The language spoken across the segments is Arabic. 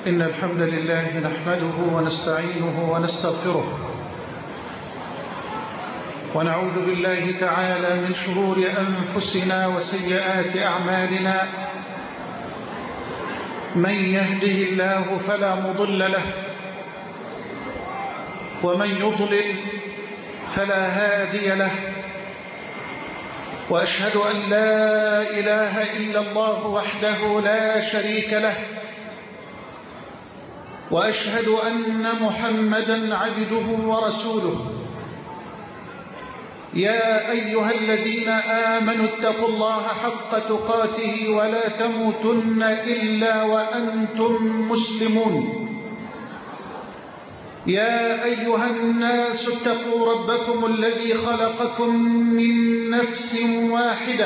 إن الحمد لله نحمده ونستعينه ونستغفره ونعوذ بالله تعالى من شرور أنفسنا وسيئات أعمالنا. من يهده الله فلا مضل له ومن يضلل فلا هادي له، وأشهد أن لا إله إلا الله وحده لا شريك له، وأشهد أن محمدًا عبده ورسوله. يا أيها الذين آمنوا اتقوا الله حق تقاته ولا تموتن إلا وأنتم مسلمون. يا أيها الناس اتقوا ربكم الذي خلقكم من نفس واحدة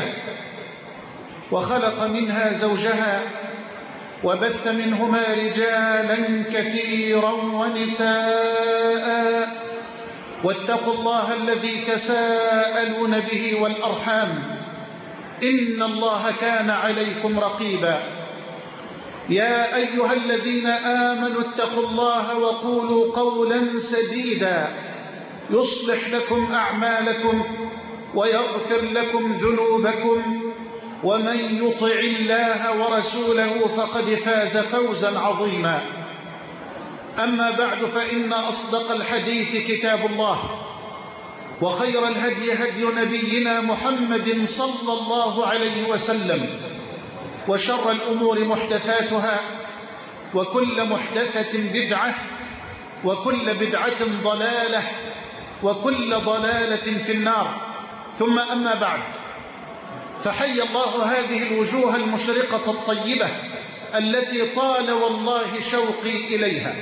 وخلق منها زوجها وبث منهما رجالا كثيرا ونساء، واتقوا الله الذي تساءلون به والأرحام إن الله كان عليكم رقيبا. يا أيها الذين آمنوا اتقوا الله وقولوا قولا سديدا يصلح لكم أعمالكم ويغفر لكم ذنوبكم، ومن يطع الله ورسوله فقد فاز فوزا عظيما. أما بعد، فإن أصدق الحديث كتاب الله، وخير الهدي هدي نبينا محمد صلى الله عليه وسلم، وشر الأمور محدثاتها، وكل محدثة بدعة، وكل بدعة ضلالة، وكل ضلالة في النار. ثم أما بعد، فحي الله هذه الوجوه المشرقة الطيبة التي طال والله شوقي إليها،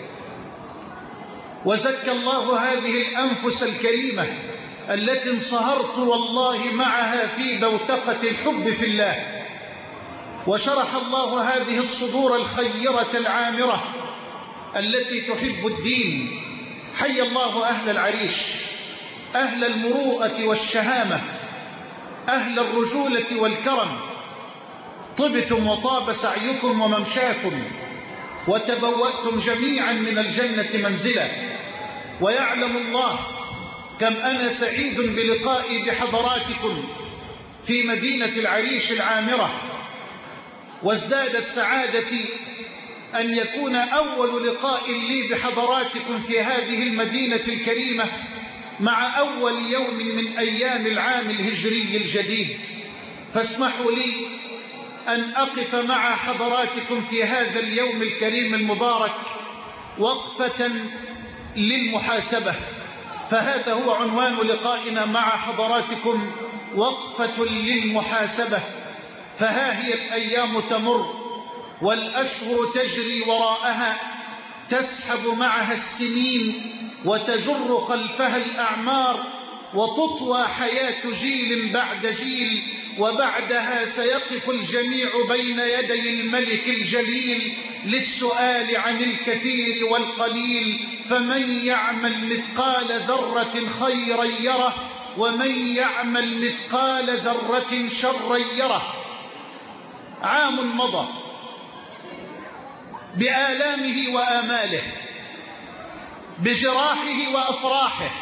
وزكى الله هذه الأنفس الكريمة التي انصهرت والله معها في بوتقة الحب في الله، وشرح الله هذه الصدور الخيرة العامرة التي تحب الدين. حي الله أهل العريش، أهل المروءة والشهامة، أهل الرجولة والكرم. طبتم وطاب سعيكم وممشاكم، وتبوأتم جميعا من الجنة منزلا. ويعلم الله كم أنا سعيد بلقائي بحضراتكم في مدينة العريش العامرة، وازدادت سعادتي أن يكون أول لقاء لي بحضراتكم في هذه المدينة الكريمة مع أول يوم من أيام العام الهجري الجديد. فاسمحوا لي أن أقف مع حضراتكم في هذا اليوم الكريم المبارك وقفة للمحاسبة، فهذا هو عنوان لقائنا مع حضراتكم، وقفة للمحاسبة. فها هي الأيام تمر والأشهر تجري وراءها، تسحب معها السنين وتجر خلفها الأعمار، وتطوى حياة جيل بعد جيل، وبعدها سيقف الجميع بين يدي الملك الجليل للسؤال عن الكثير والقليل. فمن يعمل مثقال ذرة خيرا يره، ومن يعمل مثقال ذرة شرا يره. عام مضى بآلامه وآماله، بجراحه وأفراحه،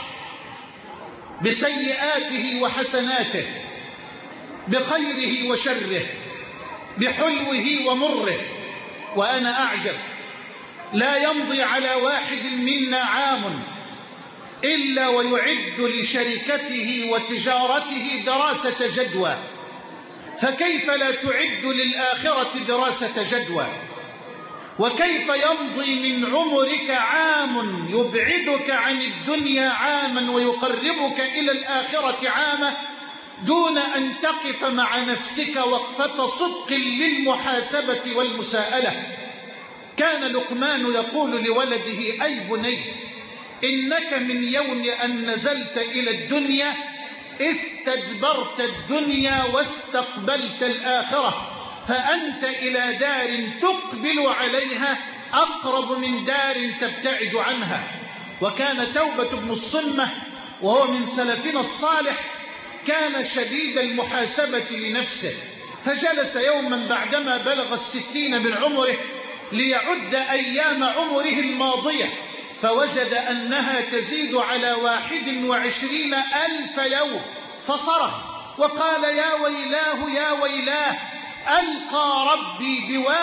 بسيئاته وحسناته، بخيره وشره، بحلوه ومره. وأنا أعجب، لا يمضي على واحد منا عام إلا ويعد لشركته وتجارته دراسة جدوى، فكيف لا تعد للآخرة دراسة جدوى؟ وكيف يمضي من عمرك عام يبعدك عن الدنيا عاما ويقربك إلى الآخرة عاما دون أن تقف مع نفسك وقفة صدق للمحاسبة والمساءلة؟ كان لقمان يقول لولده: أي بني، إنك من يوم أن نزلت إلى الدنيا استدبرت الدنيا واستقبلت الآخرة، فأنت إلى دار تقبل عليها أقرب من دار تبتعد عنها. وكان توبة بن الصمة وهو من سلفنا الصالح كان شديد المحاسبة لنفسه، فجلس يوما بعدما بلغ 60 من عمره ليعد أيام عمره الماضية، فوجد أنها تزيد على 21,000 يوم، فصرخ وقال: يا ويلاه يا ويلاه، ألقى ربي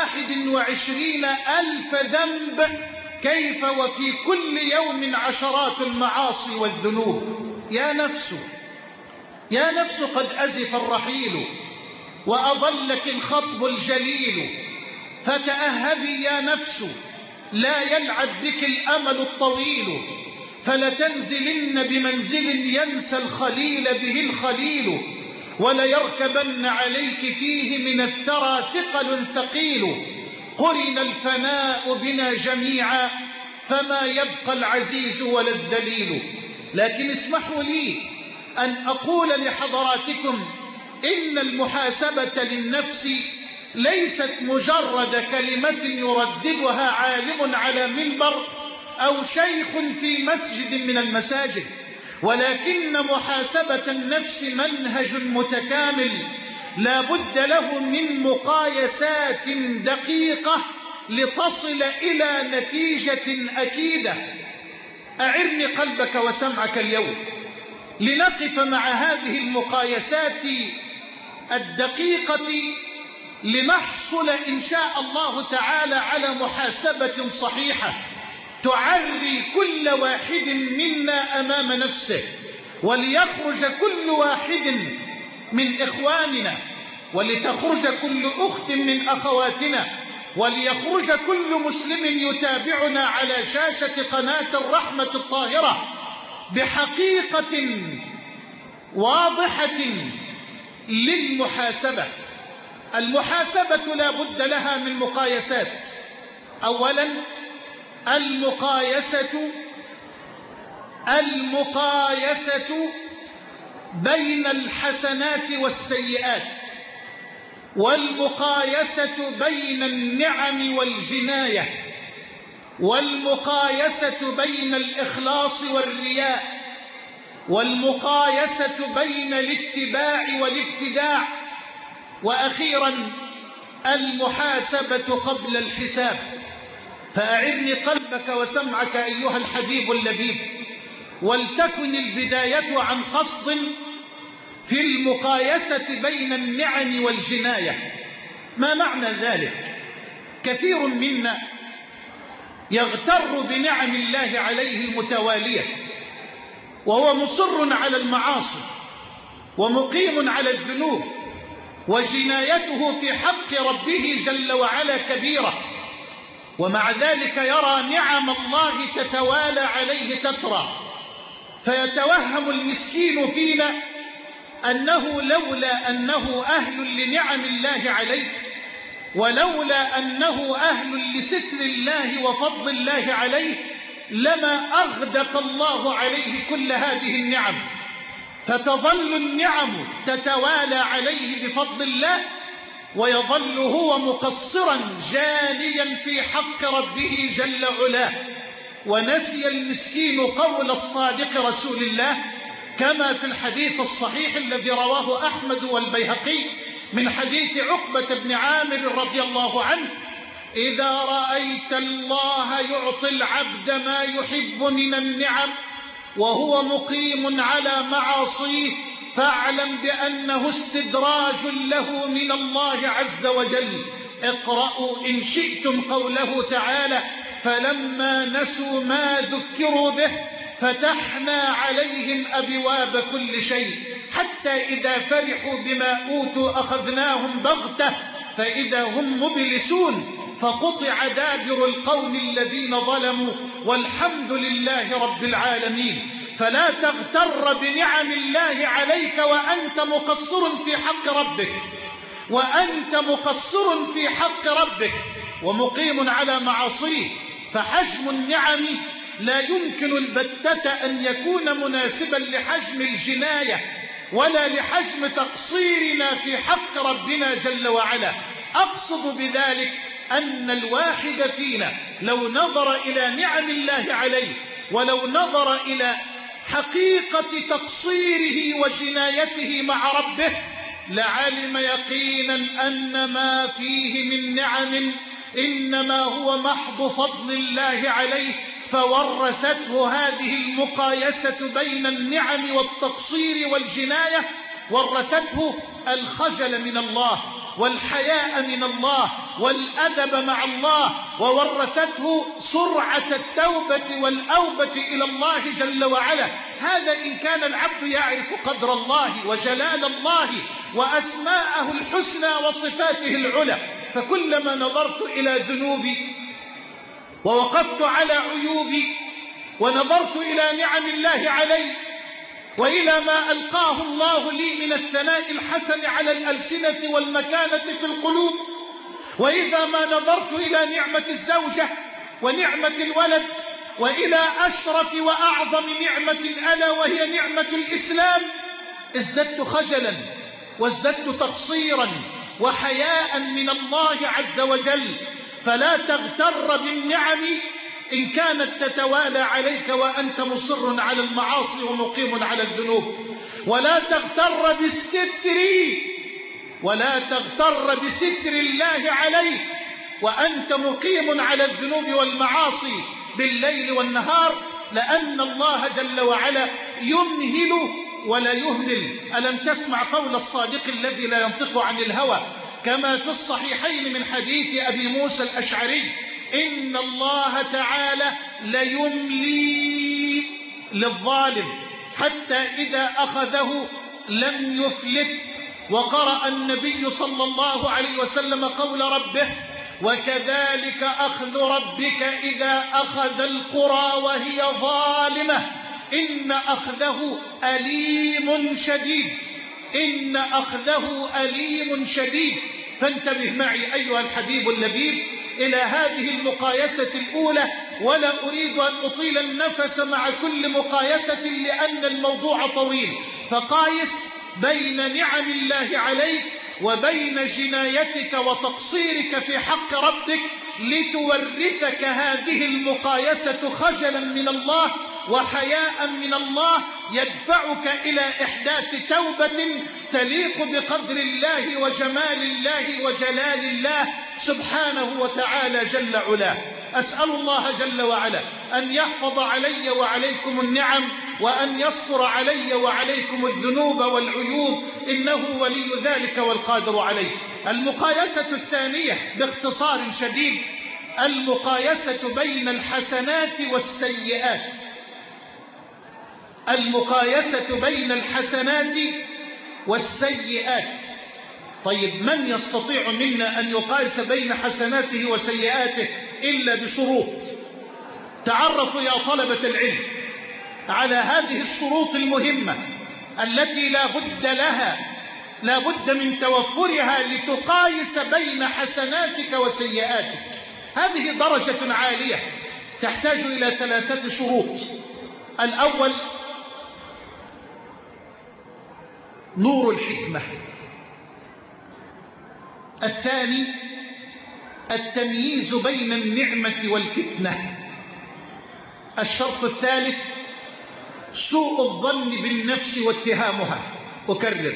ب21,000 ذنب، كيف وفي كل يوم عشرات المعاصي والذنوب. يا نفس قد أزف الرحيل وأضلك الخطب الجليل، فتأهبي يا نفس، لا يلعب بك الأمل الطويل، فلتنزلن بمنزل ينسى الخليل به الخليل، وليركبن عليك فيه من الثرى ثقل ثقيل، قرن الفناء بنا جميعا، فما يبقى العزيز ولا الذليل. لكن اسمحوا لي أن أقول لحضراتكم إن المحاسبة للنفس ليست مجرد كلمة يرددها عالم على منبر أو شيخ في مسجد من المساجد، ولكن محاسبة النفس منهج متكامل لا بد له من مقايسات دقيقة لتصل إلى نتيجة أكيدة. أعرني قلبك وسمعك اليوم لنقف مع هذه المقايسات الدقيقة، لنحصل إن شاء الله تعالى على محاسبة صحيحة تعري كل واحد منا أمام نفسه، وليخرج كل واحد من إخواننا، ولتخرج كل أخت من أخواتنا، وليخرج كل مسلم يتابعنا على شاشة قناة الرحمة الطاهرة بحقيقة واضحة للمحاسبة. المحاسبة لا بد لها من مقايسات. أولا، المقايسة بين الحسنات والسيئات، والمقايسة بين النعم والجناية، والمقايسة بين الإخلاص والرياء، والمقايسة بين الاتباع والابتداع، وأخيرا المحاسبة قبل الحساب. فأعرني قلبك وسمعك أيها الحبيب اللبيب، ولتكن البداية عن قصد في المقايسة بين النعم والجناية. ما معنى ذلك؟ كثير منا يغتر بنعم الله عليه المتوالية، وهو مصر على المعاصي ومقيم على الذنوب، وجنايته في حق ربه جل وعلا كبيرة، ومع ذلك يرى نعم الله تتوالى عليه تترى، فيتوهم المسكين فينا أنه لولا أنه أهل لنعم الله عليه، ولولا أنه أهل لستر الله وفضل الله عليه، لما أغدق الله عليه كل هذه النعم، فتظل النعم تتوالى عليه بفضل الله، ويظل هو مقصرا جانيا في حق ربه جل علاه. ونسي المسكين قول الصادق رسول الله كما في الحديث الصحيح الذي رواه أحمد والبيهقي من حديث عقبة بن عامر رضي الله عنه: إذا رأيت الله يعطي العبد ما يحب من النعم وهو مقيم على معاصيه، فاعلم بأنه استدراج له من الله عز وجل. اقرأوا إن شئتم قوله تعالى: فلما نسوا ما ذكروا به فتحنا عليهم أبواب كل شيء حتى إذا فرحوا بما أوتوا أخذناهم بغتة فإذا هم مبلسون، فقطع دابر القوم الذين ظلموا والحمد لله رب العالمين. فلا تغتر بنعم الله عليك وأنت مقصر في حق ربك، وأنت مقصر في حق ربك ومقيم على معاصيه، فحجم النعم لا يمكن البتة أن يكون مناسبا لحجم الجناية ولا لحجم تقصيرنا في حق ربنا جل وعلا. أقصد بذلك أن الواحد فينا لو نظر إلى نعم الله عليه، ولو نظر إلى حقيقة تقصيره وجنايته مع ربه، لعلم يقينا أن ما فيه من نعم إنما هو محض فضل الله عليه، فورثته هذه المقايسة بين النعم والتقصير والجناية، ورثته الخجل من الله والحياء من الله والأدب مع الله، وورثته سرعة التوبة والأوبة إلى الله جل وعلا. هذا إن كان العبد يعرف قدر الله وجلال الله وأسماءه الحسنى وصفاته العلى. فكلما نظرت إلى ذنوبي ووقفت على عيوبي ونظرت إلى نعم الله علي وإلى ما ألقاه الله لي من الثناء الحسن على الألسنة والمكانة في القلوب، وإذا ما نظرت إلى نعمة الزوجة ونعمة الولد وإلى أشرف وأعظم نعمة ألا وهي نعمة الإسلام، ازددت خجلا وازددت تقصيرا وحياء من الله عز وجل. فلا تغتر بالنعم إن كانت تتوالى عليك وأنت مصر على المعاصي ومقيم على الذنوب، ولا تغتر بستر الله عليك وأنت مقيم على الذنوب والمعاصي بالليل والنهار، لأن الله جل وعلا يمهل ولا يهمل. ألم تسمع قول الصادق الذي لا ينطق عن الهوى كما في الصحيحين من حديث أبي موسى الأشعري: إن الله تعالى ليملي للظالم حتى إذا أخذه لم يفلت. وقرأ النبي صلى الله عليه وسلم قول ربه: وكذلك أخذ ربك إذا أخذ القرى وهي ظالمة إن أخذه أليم شديد. فانتبه معي أيها الحبيب اللبيب إلى هذه المقايسة الأولى، ولا أريد أن أطيل النفس مع كل مقايسة لأن الموضوع طويل. فقايس بين نعم الله عليك وبين جنايتك وتقصيرك في حق ربك لتورثك هذه المقايسة خجلا من الله وحياء من الله، يدفعك إلى إحداث توبة تليق بقدر الله وجمال الله وجلال الله سبحانه وتعالى جل علاه. أسأل الله جل وعلا أن يحفظ علي وعليكم النعم، وأن يستر علي وعليكم الذنوب والعيوب، إنه ولي ذلك والقادر عليه. المقايسة الثانية باختصار شديد المقايسة بين الحسنات والسيئات. المقايسة بين الحسنات والسيئات. طيب، من يستطيع منا أن يقايس بين حسناته وسيئاته إلا بشروط؟ تعرفوا يا طلبة العلم على هذه الشروط المهمة التي لا بد من توفرها لتقايس بين حسناتك وسيئاتك. هذه درجة عالية تحتاج إلى 3 شروط. الأول نور الحكمة. الثاني التمييز بين النعمة والفتنة. الشرط الثالث سوء الظن بالنفس واتهامها. أكرر: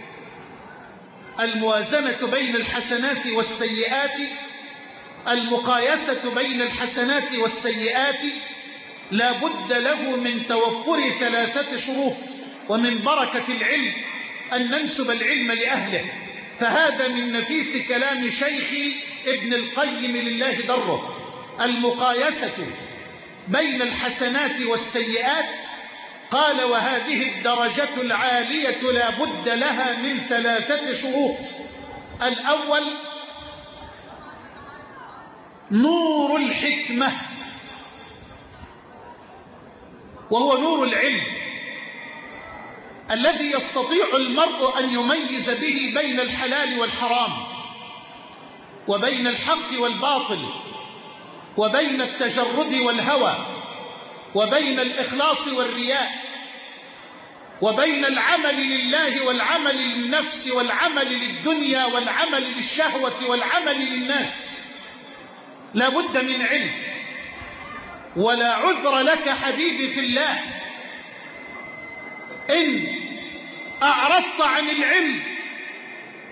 الموازنة بين الحسنات والسيئات، المقايسة بين الحسنات والسيئات لا بد له من توفر 3 شروط. ومن بركة العلم أن ننسب العلم لأهله، فهذا من نفيس كلام شيخي ابن القيم لله دره. المقايسة بين الحسنات والسيئات، قال: وهذه الدرجة العالية لا بد لها من 3 شروط. الأول نور الحكمة، وهو نور العلم الذي يستطيع المرء أن يميز به بين الحلال والحرام، وبين الحق والباطل، وبين التجرد والهوى، وبين الإخلاص والرياء، وبين العمل لله والعمل للنفس والعمل للدنيا والعمل للشهوة والعمل للناس. لا بد من علم، ولا عذر لك حبيبي في الله إن أعرضت عن العلم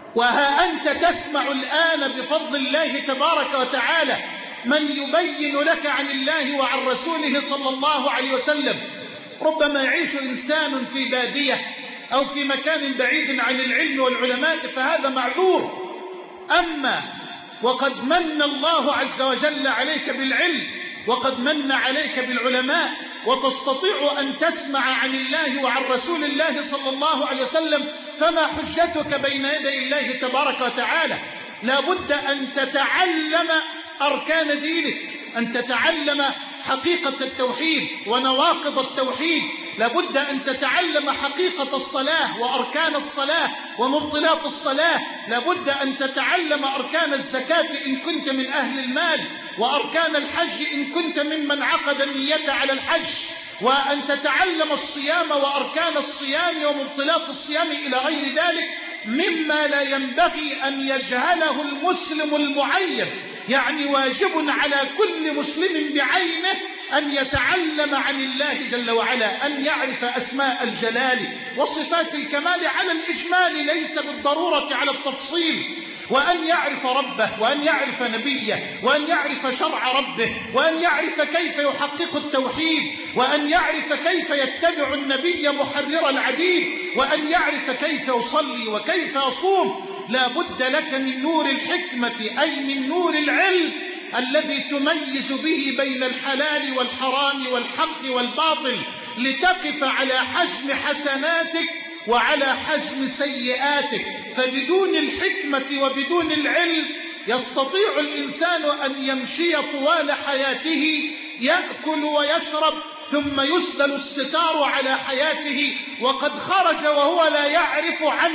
وها أنت تسمع الآن بفضل الله تبارك وتعالى من يبين لك عن الله وعن رسوله صلى الله عليه وسلم. ربما يعيش إنسان في بادية أو في مكان بعيد عن العلم والعلماء، فهذا معذور. أما وقد من الله عز وجل عليك بالعلم، وقد من عليك بالعلماء، وتستطيع أن تسمع عن الله وعن رسول الله صلى الله عليه وسلم، فما حجتك بين يدي الله تبارك وتعالى؟ لا بد أن تتعلم أركان دينك، أن تتعلم حقيقة التوحيد ونواقض التوحيد. لا بد أن تتعلم حقيقة الصلاة وأركان الصلاة ومبطلات الصلاة. لا بد أن تتعلم أركان الزكاة إن كنت من أهل المال، وأركان الحج إن كنت ممن عقد النية على الحج، وأن تتعلم الصيام وأركان الصيام ومبطلات الصيام إلى غير ذلك مما لا ينبغي أن يجهله المسلم المعين. يعني واجب على كل مسلم بعينه أن يتعلم عن الله جل وعلا، أن يعرف أسماء الجلال وصفات الكمال على الإجمال ليس بالضرورة على التفصيل، وأن يعرف ربه، وأن يعرف نبيه، وأن يعرف شرع ربه، وأن يعرف كيف يحقق التوحيد، وأن يعرف كيف يتبع النبي محرر العبيد، وأن يعرف كيف يصلي وكيف يصوم. لا بد لك من نور الحكمة، أي من نور العلم الذي تميز به بين الحلال والحرام والحق والباطل، لتقف على حجم حسناتك وعلى حجم سيئاتك. فبدون الحكمة وبدون العلم يستطيع الإنسان أن يمشي طوال حياته يأكل ويشرب ثم يسدل الستار على حياته، وقد خرج وهو لا يعرف عن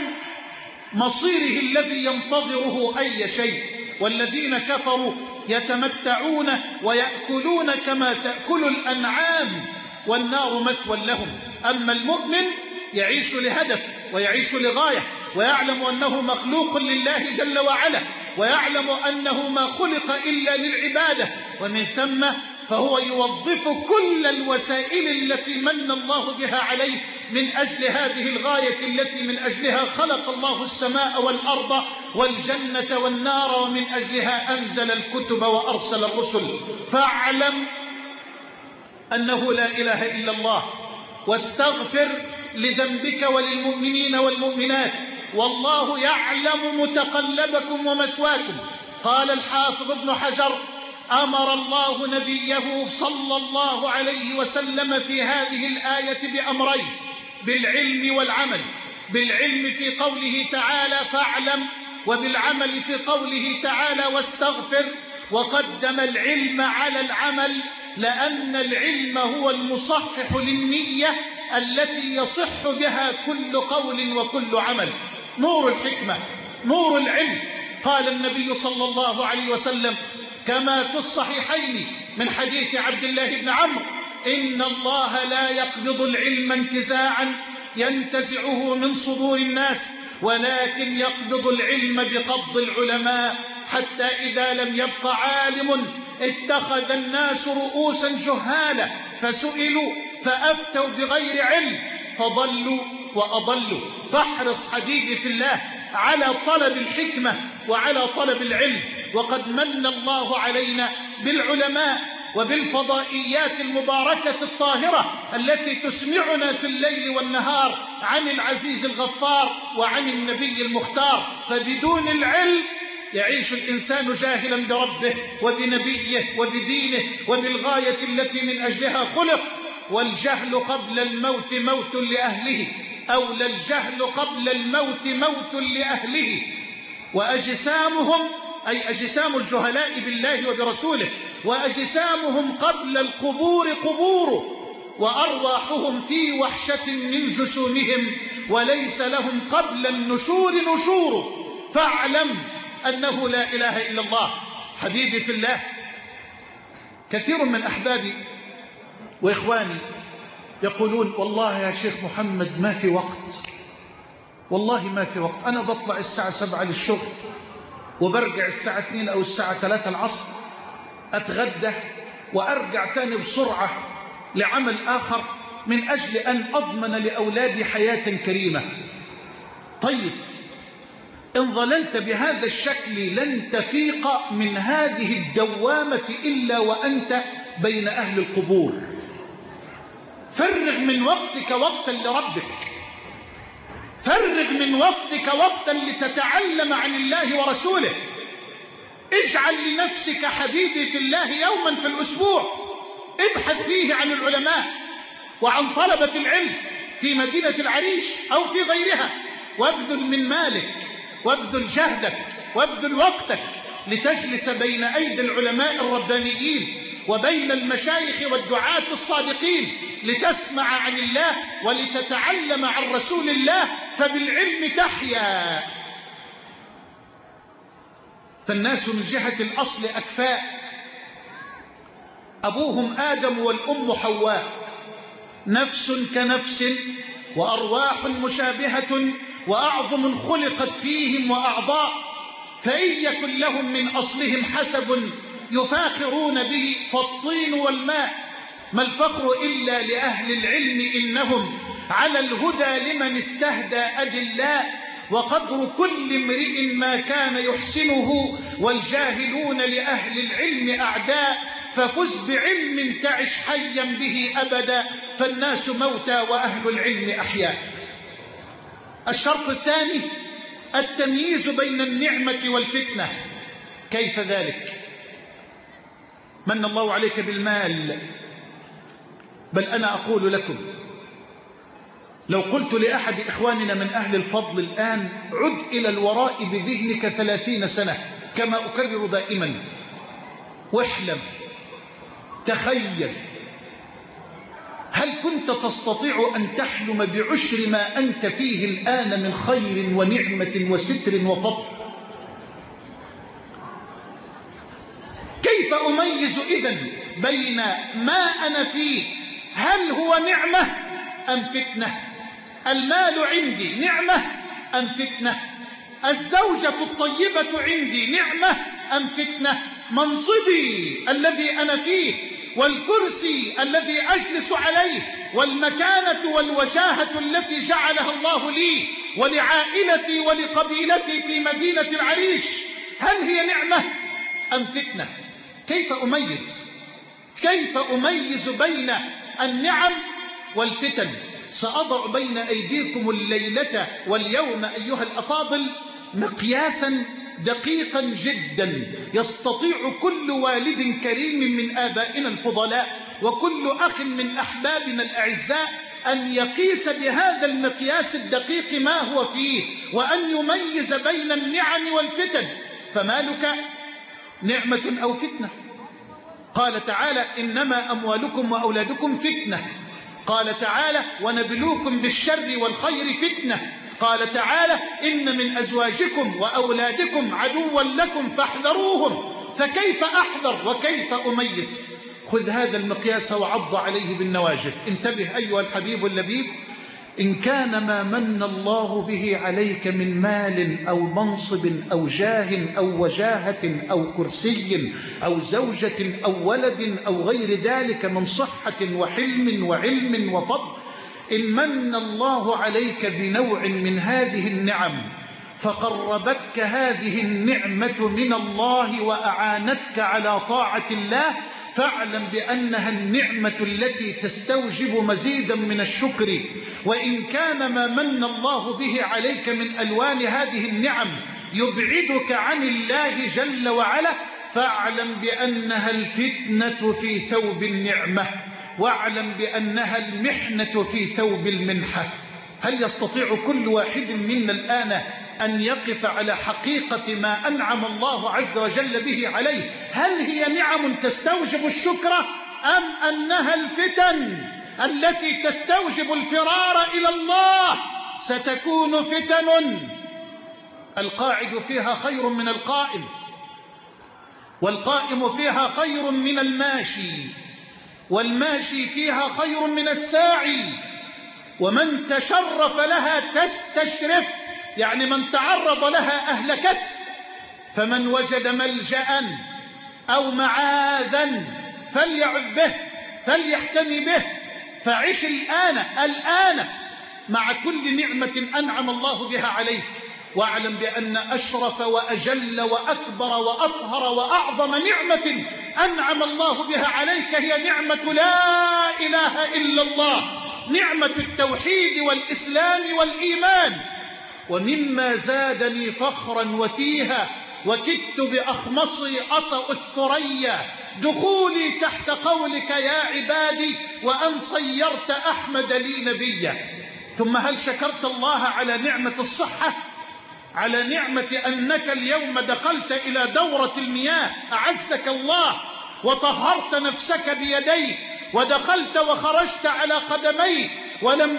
مصيره الذي ينتظره أي شيء. والذين كفروا يتمتعون ويأكلون كما تأكل الأنعام والنار مثوى لهم. أما المؤمن يعيش لهدف ويعيش لغاية، ويعلم أنه مخلوق لله جل وعلا، ويعلم أنه ما خلق إلا للعبادة، ومن ثم فهو يوظف كل الوسائل التي من الله بها عليه من أجل هذه الغاية التي من أجلها خلق الله السماء والأرض والجنة والنار، ومن أجلها أنزل الكتب وأرسل الرسل. فاعلم أنه لا إله إلا الله، واستغفر لذنبك وللمؤمنين والمؤمنات، والله يعلم متقلبكم ومثواكم. قال الحافظ ابن حجر: أمر الله نبيه صلى الله عليه وسلم في هذه الآية بأمرين: بالعلم والعمل. بالعلم في قوله تعالى فاعلم، وبالعمل في قوله تعالى واستغفر. وقدم العلم على العمل لأن العلم هو المصحح للنية التي يصح بها كل قول وكل عمل. نور الحكمة، نور العلم. قال النبي صلى الله عليه وسلم كما في الصحيحين من حديث عبد الله بن عمرو: إن الله لا يقبض العلم انتزاعا ينتزعه من صدور الناس، ولكن يقبض العلم بقبض العلماء، حتى إذا لم يبق عالم اتخذ الناس رؤوسا جهالا فسئلوا فأفتوا بغير علم فضلوا وأضلوا. فاحرص حبيبي في الله على طلب الحكمة وعلى طلب العلم. وقد من الله علينا بالعلماء وبالفضائيات المباركة الطاهرة التي تسمعنا في الليل والنهار عن العزيز الغفار وعن النبي المختار. فبدون العلم يعيش الإنسان جاهلا بربه وبنبيه وبدينه وبالغاية التي من أجلها خلق. والجهل قبل الموت موت لأهله، أو للجهل قبل الموت موت لأهله. وأجسامهم، أي أجسام الجهلاء بالله وبرسوله، وأجسامهم قبل القبور قبور، وأرواحهم في وحشة من جسومهم، وليس لهم قبل النشور نشور. فاعلم أنه لا إله إلا الله. حبيبي في الله، كثير من أحبابي وإخواني يقولون والله يا شيخ محمد ما في وقت، والله ما في وقت. أنا بطلع الساعة 7 للشغل وبرجع الساعة 2 أو الساعة 3 العصر، أتغدى وأرجع تاني بسرعة لعمل آخر من أجل أن أضمن لأولادي حياة كريمة. طيب إن ظللت بهذا الشكل لن تفيق من هذه الدوامة إلا وأنت بين أهل القبور. فرغ من وقتك وقتا لربك، فرغ من وقتك وقتا لتتعلم عن الله ورسوله. اجعل لنفسك حبيبي في الله يوما في الأسبوع ابحث فيه عن العلماء وعن طلبة العلم في مدينة العريش أو في غيرها، وابذل من مالك وابذل جهدك وابذل وقتك لتجلس بين أيدي العلماء الربانيين وبين المشايخ والدعاة الصادقين لتسمع عن الله ولتتعلم عن رسول الله، فبالعلم تحيا. فالناس من جهة الأصل أكفاء، أبوهم آدم والأم حواء، نفس كنفس وأرواح مشابهة وأعظم خلقت فيهم وأعضاء، فإن يكن لهم من أصلهم حسب يفاخرون به فالطين والماء، ما الفخر إلا لأهل العلم إنهم على الهدى لمن استهدى أدلاء، وقدر كل امرئ ما كان يحسنه والجاهلون لأهل العلم أعداء، ففز بعلم تعش حيا به أبدا، فالناس موتى وأهل العلم أحياء. الشرط الثاني التمييز بين النعمة والفتنة. كيف ذلك؟ من الله عليك بالمال، بل أنا أقول لكم لو قلت لأحد إخواننا من أهل الفضل الآن عد إلى الوراء بذهنك 30 سنة كما أكرر دائما، واحلم تخيل، هل كنت تستطيع أن تحلم بعشر ما أنت فيه الآن من خير ونعمة وستر وفضل؟ كيف أميز إذن بين ما أنا فيه هل هو نعمة أم فتنة؟ المال عندي نعمة أم فتنة؟ الزوجة الطيبة عندي نعمة أم فتنة؟ منصبي الذي أنا فيه والكرسي الذي أجلس عليه والمكانة والوجاهة التي جعلها الله لي ولعائلتي ولقبيلتي في مدينة العريش، هل هي نعمة أم فتنة؟ كيف أميز؟ كيف أميز بين النعم والفتن؟ سأضع بين أيديكم الليلة واليوم أيها الأفاضل مقياسا دقيقا جدا يستطيع كل والد كريم من آبائنا الفضلاء وكل أخ من أحبابنا الأعزاء أن يقيس بهذا المقياس الدقيق ما هو فيه وأن يميز بين النعم والفتن. فمالك نعمة أو فتنة؟ قال تعالى إنما أموالكم وأولادكم فتنة. قال تعالى ونبلوكم بالشر والخير فتنة. قال تعالى إن من أزواجكم وأولادكم عدوا لكم فاحذروهم. فكيف أحذر وكيف أميز؟ خذ هذا المقياس وعض عليه بالنواجذ. انتبه أيها الحبيب اللبيب، إن كان ما من الله به عليك من مال أو منصب أو جاه أو وجاهة أو كرسي أو زوجة أو ولد أو غير ذلك من صحة وحلم وعلم وفضل، إن من الله عليك بنوع من هذه النعم فقربتك هذه النعمة من الله وأعانتك على طاعة الله، فاعلم بأنها النعمة التي تستوجب مزيدا من الشكر. وإن كان ما من الله به عليك من ألوان هذه النعم يبعدك عن الله جل وعلا، فاعلم بأنها الفتنة في ثوب النعمة، واعلم بأنها المحنة في ثوب المنحة. هل يستطيع كل واحد منا الآن أن يقف على حقيقة ما أنعم الله عز وجل به عليه؟ هل هي نعم تستوجب الشكر أم أنها الفتن التي تستوجب الفرار إلى الله؟ ستكون فتن القاعد فيها خير من القائم، والقائم فيها خير من الماشي، والماشي فيها خير من الساعي، ومن تشرف لها تستشرف، يعني من تعرض لها أهلكت. فمن وجد ملجأ أو معاذا فليعذ به فليحتمي به. فعش الآن مع كل نعمة أنعم الله بها عليك، واعلم بأن أشرف وأجل وأكبر وأطهر وأعظم نعمة أنعم الله بها عليك هي نعمة لا إله إلا الله، نعمة التوحيد والإسلام والإيمان. ومما زادني فخرا وتيها وكدت بأخمصي أطأ الثريا دخولي تحت قولك يا عبادي وأن صيرت أحمد لي نبيا. ثم هل شكرت الله على نعمة الصحة، على نعمة أنك اليوم دخلت إلى دورة المياه أعزك الله وطهرت نفسك بيديك ودخلت وخرجت على قدميك ولم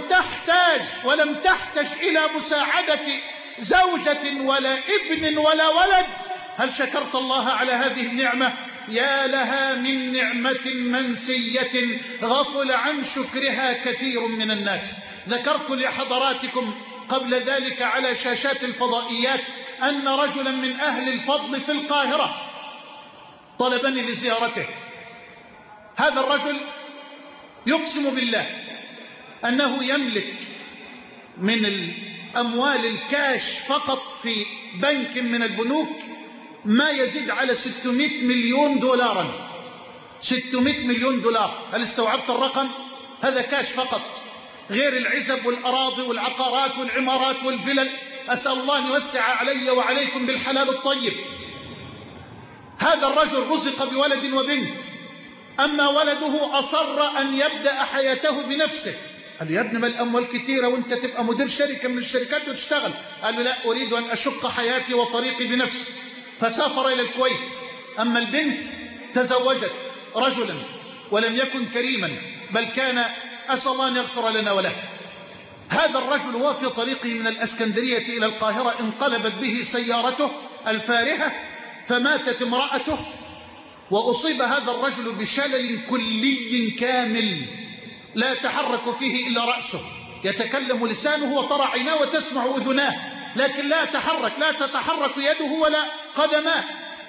تحتاج إلى مساعدة زوجة ولا ابن ولا ولد؟ هل شكرت الله على هذه النعمة؟ يا لها من نعمة منسية غفل عن شكرها كثير من الناس. ذكرت لحضراتكم قبل ذلك على شاشات الفضائيات أن رجلا من أهل الفضل في القاهرة طلبني لزيارته. هذا الرجل يقسم بالله أنه يملك من الأموال الكاش فقط في بنك من البنوك ما يزيد على 600 مليون دولارا. 600 مليون دولار، هل استوعبت الرقم؟ هذا كاش فقط، غير العزب والأراضي والعقارات والعمارات والفلل. أسأل الله أن يوسع علي وعليكم بالحلال الطيب. هذا الرجل رزق بولد وبنت، أما ولده أصر أن يبدأ حياته بنفسه. قال له يا ابن ما الأموال كثيرة وانت تبقى مدير شركة من الشركات وتشتغل. قال له لا، أريد أن أشق حياتي وطريقي بنفسي، فسافر إلى الكويت. أما البنت تزوجت رجلا ولم يكن كريما، بل كان أسأل الله أن يغفر لنا وله. هذا الرجل هو في طريقه من الأسكندرية إلى القاهرة انقلبت به سيارته الفارهة فماتت امرأته، وأصيب هذا الرجل بشلل كلي كامل لا يتحرك فيه إلا رأسه، يتكلم لسانه وترى عيناه وتسمع أذناه، لكن لا تتحرك يده ولا قدماه.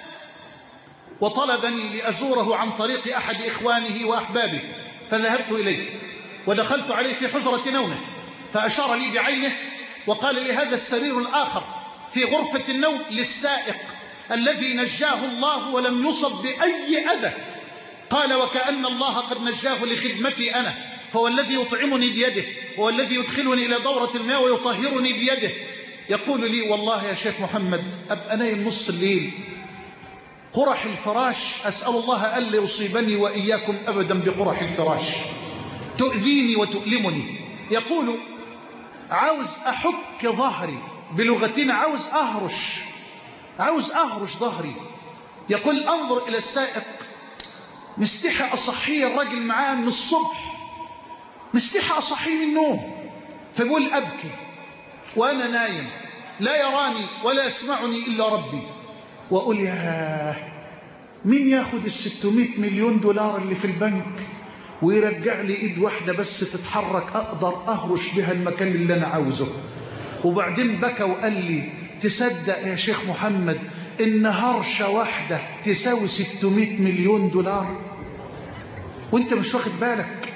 وطلبني لأزوره عن طريق أحد إخوانه وأحبابه، فذهبت إليه ودخلت عليه في حجرة نومه، فأشار لي بعينه وقال لي هذا السرير الآخر في غرفة النوم للسائق الذي نجاه الله ولم يصب بأي أذى. قال وكأن الله قد نجاه لخدمتي أنا، فهو الذي يطعمني بيده، هو الذي يدخلني إلى دورة الماء ويطهرني بيده. يقول لي والله يا شيخ محمد أبقى نايم نص الليل، قرح الفراش أسأل الله ألا يصيبني وإياكم أبدا بقرح الفراش، تؤذيني وتؤلمني. يقول عاوز أحك ظهري، بلغتنا عاوز أهرش ظهري. يقول أنظر إلى السائق مستحى أصحيه الرجل معاه من الصبح، مستحى أصحيه من النوم، فبقول أبكي وأنا نايم لا يراني ولا يسمعني إلا ربي، وأقول ياه مين ياخد 600 مليون دولار اللي في البنك ويرجع لي إيد واحدة بس تتحرك أقدر أهرش بها المكان اللي أنا عاوزه. وبعدين بكى وقال لي تصدق يا شيخ محمد إن هرشة واحدة تساوي 600 مليون دولار وانت مش واخد بالك،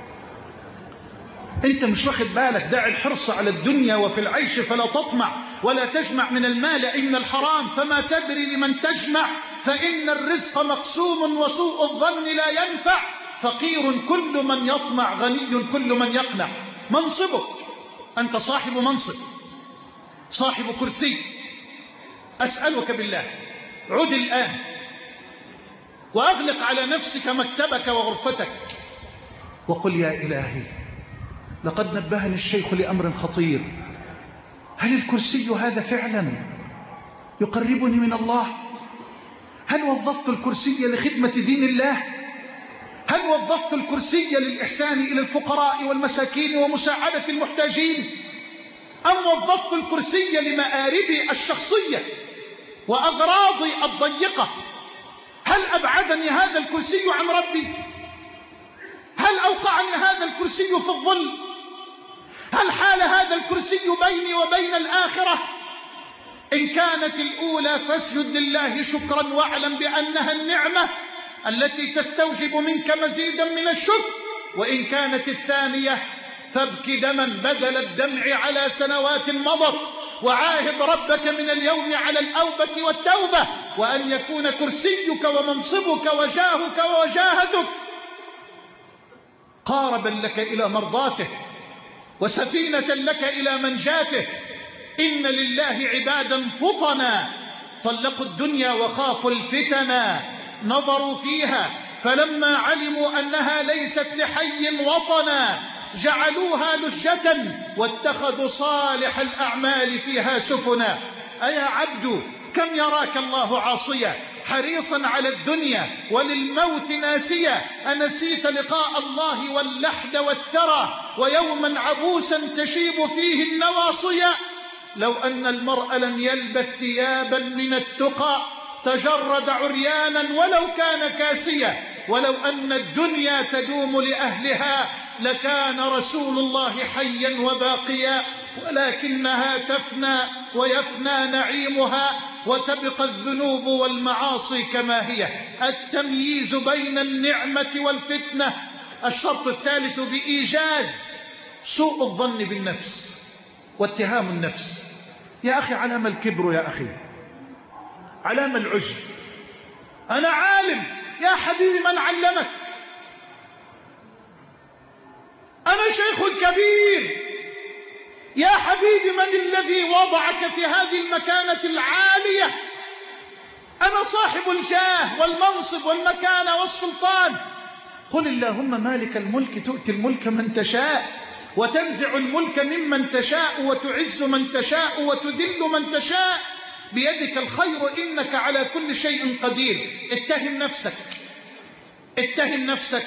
انت مش واخد بالك. دع الحرص على الدنيا وفي العيش فلا تطمع، ولا تجمع من المال أي من الحرام، فما تدري لمن تجمع، فإن الرزق مقسوم وسوء الظن لا ينفع، فقير كل من يطمع غني كل من يقنع. منصبك، أنت صاحب منصب صاحب كرسي، أسألك بالله عد الآن وأغلق على نفسك مكتبك وغرفتك وقل يا إلهي لقد نبهني الشيخ لأمر خطير، هل الكرسي هذا فعلا يقربني من الله؟ هل وظفت الكرسي لخدمة دين الله؟ هل وظفت الكرسي للإحسان إلى الفقراء والمساكين ومساعدة المحتاجين؟ أم وظفت الكرسي لمآربي الشخصية وأغراضي الضيقة؟ هل أبعدني هذا الكرسي عن ربي؟ هل أوقعني هذا الكرسي في الظل؟ هل حال هذا الكرسي بيني وبين الآخرة؟ إن كانت الأولى فاسجد لله شكرا واعلم بأنها النعمة التي تستوجب منك مزيدا من الشكر، وإن كانت الثانية فابك دما بدل الدمع على سنوات مضت وعاهد ربك من اليوم على الأوبة والتوبة، وأن يكون كرسيك ومنصبك وجاهك ووجاهتك قاربا لك إلى مرضاته وسفينة لك إلى منجاته. إن لله عبادا فطنا طلقوا الدنيا وخافوا الفتنا، نظروا فيها فلما علموا أنها ليست لحي وطنا جعلوها لجة واتخذوا صالح الأعمال فيها سفنا. أيا عبد كم يراك الله عاصيا حريصا على الدنيا وللموت ناسيا، أنسيت لقاء الله واللحد والثرى ويوما عبوسا تشيب فيه النواصيا. لو أن المرء لم يلبث ثيابا من التقى تجرد عريانا ولو كان كاسيا، ولو أن الدنيا تدوم لأهلها لكان رسول الله حيا وباقيا، ولكنها تفنى ويفنى نعيمها وتبقى الذنوب والمعاصي كما هي. التمييز بين النعمة والفتنة. الشرط الثالث بإيجاز سوء الظن بالنفس واتهام النفس. يا أخي علام الكبر، يا أخي علام العجب. أنا عالم، يا حبيبي من علمك؟ أنا شيخ كبير، يا حبيبي من الذي وضعك في هذه المكانة العالية؟ أنا صاحب الجاه والمنصب والمكانة والسلطان. قل اللهم مالك الملك تؤتي الملك من تشاء وتنزع الملك ممن تشاء وتعز من تشاء وتذل من تشاء، بيدك الخير إنك على كل شيء قدير. اتهم نفسك، اتهم نفسك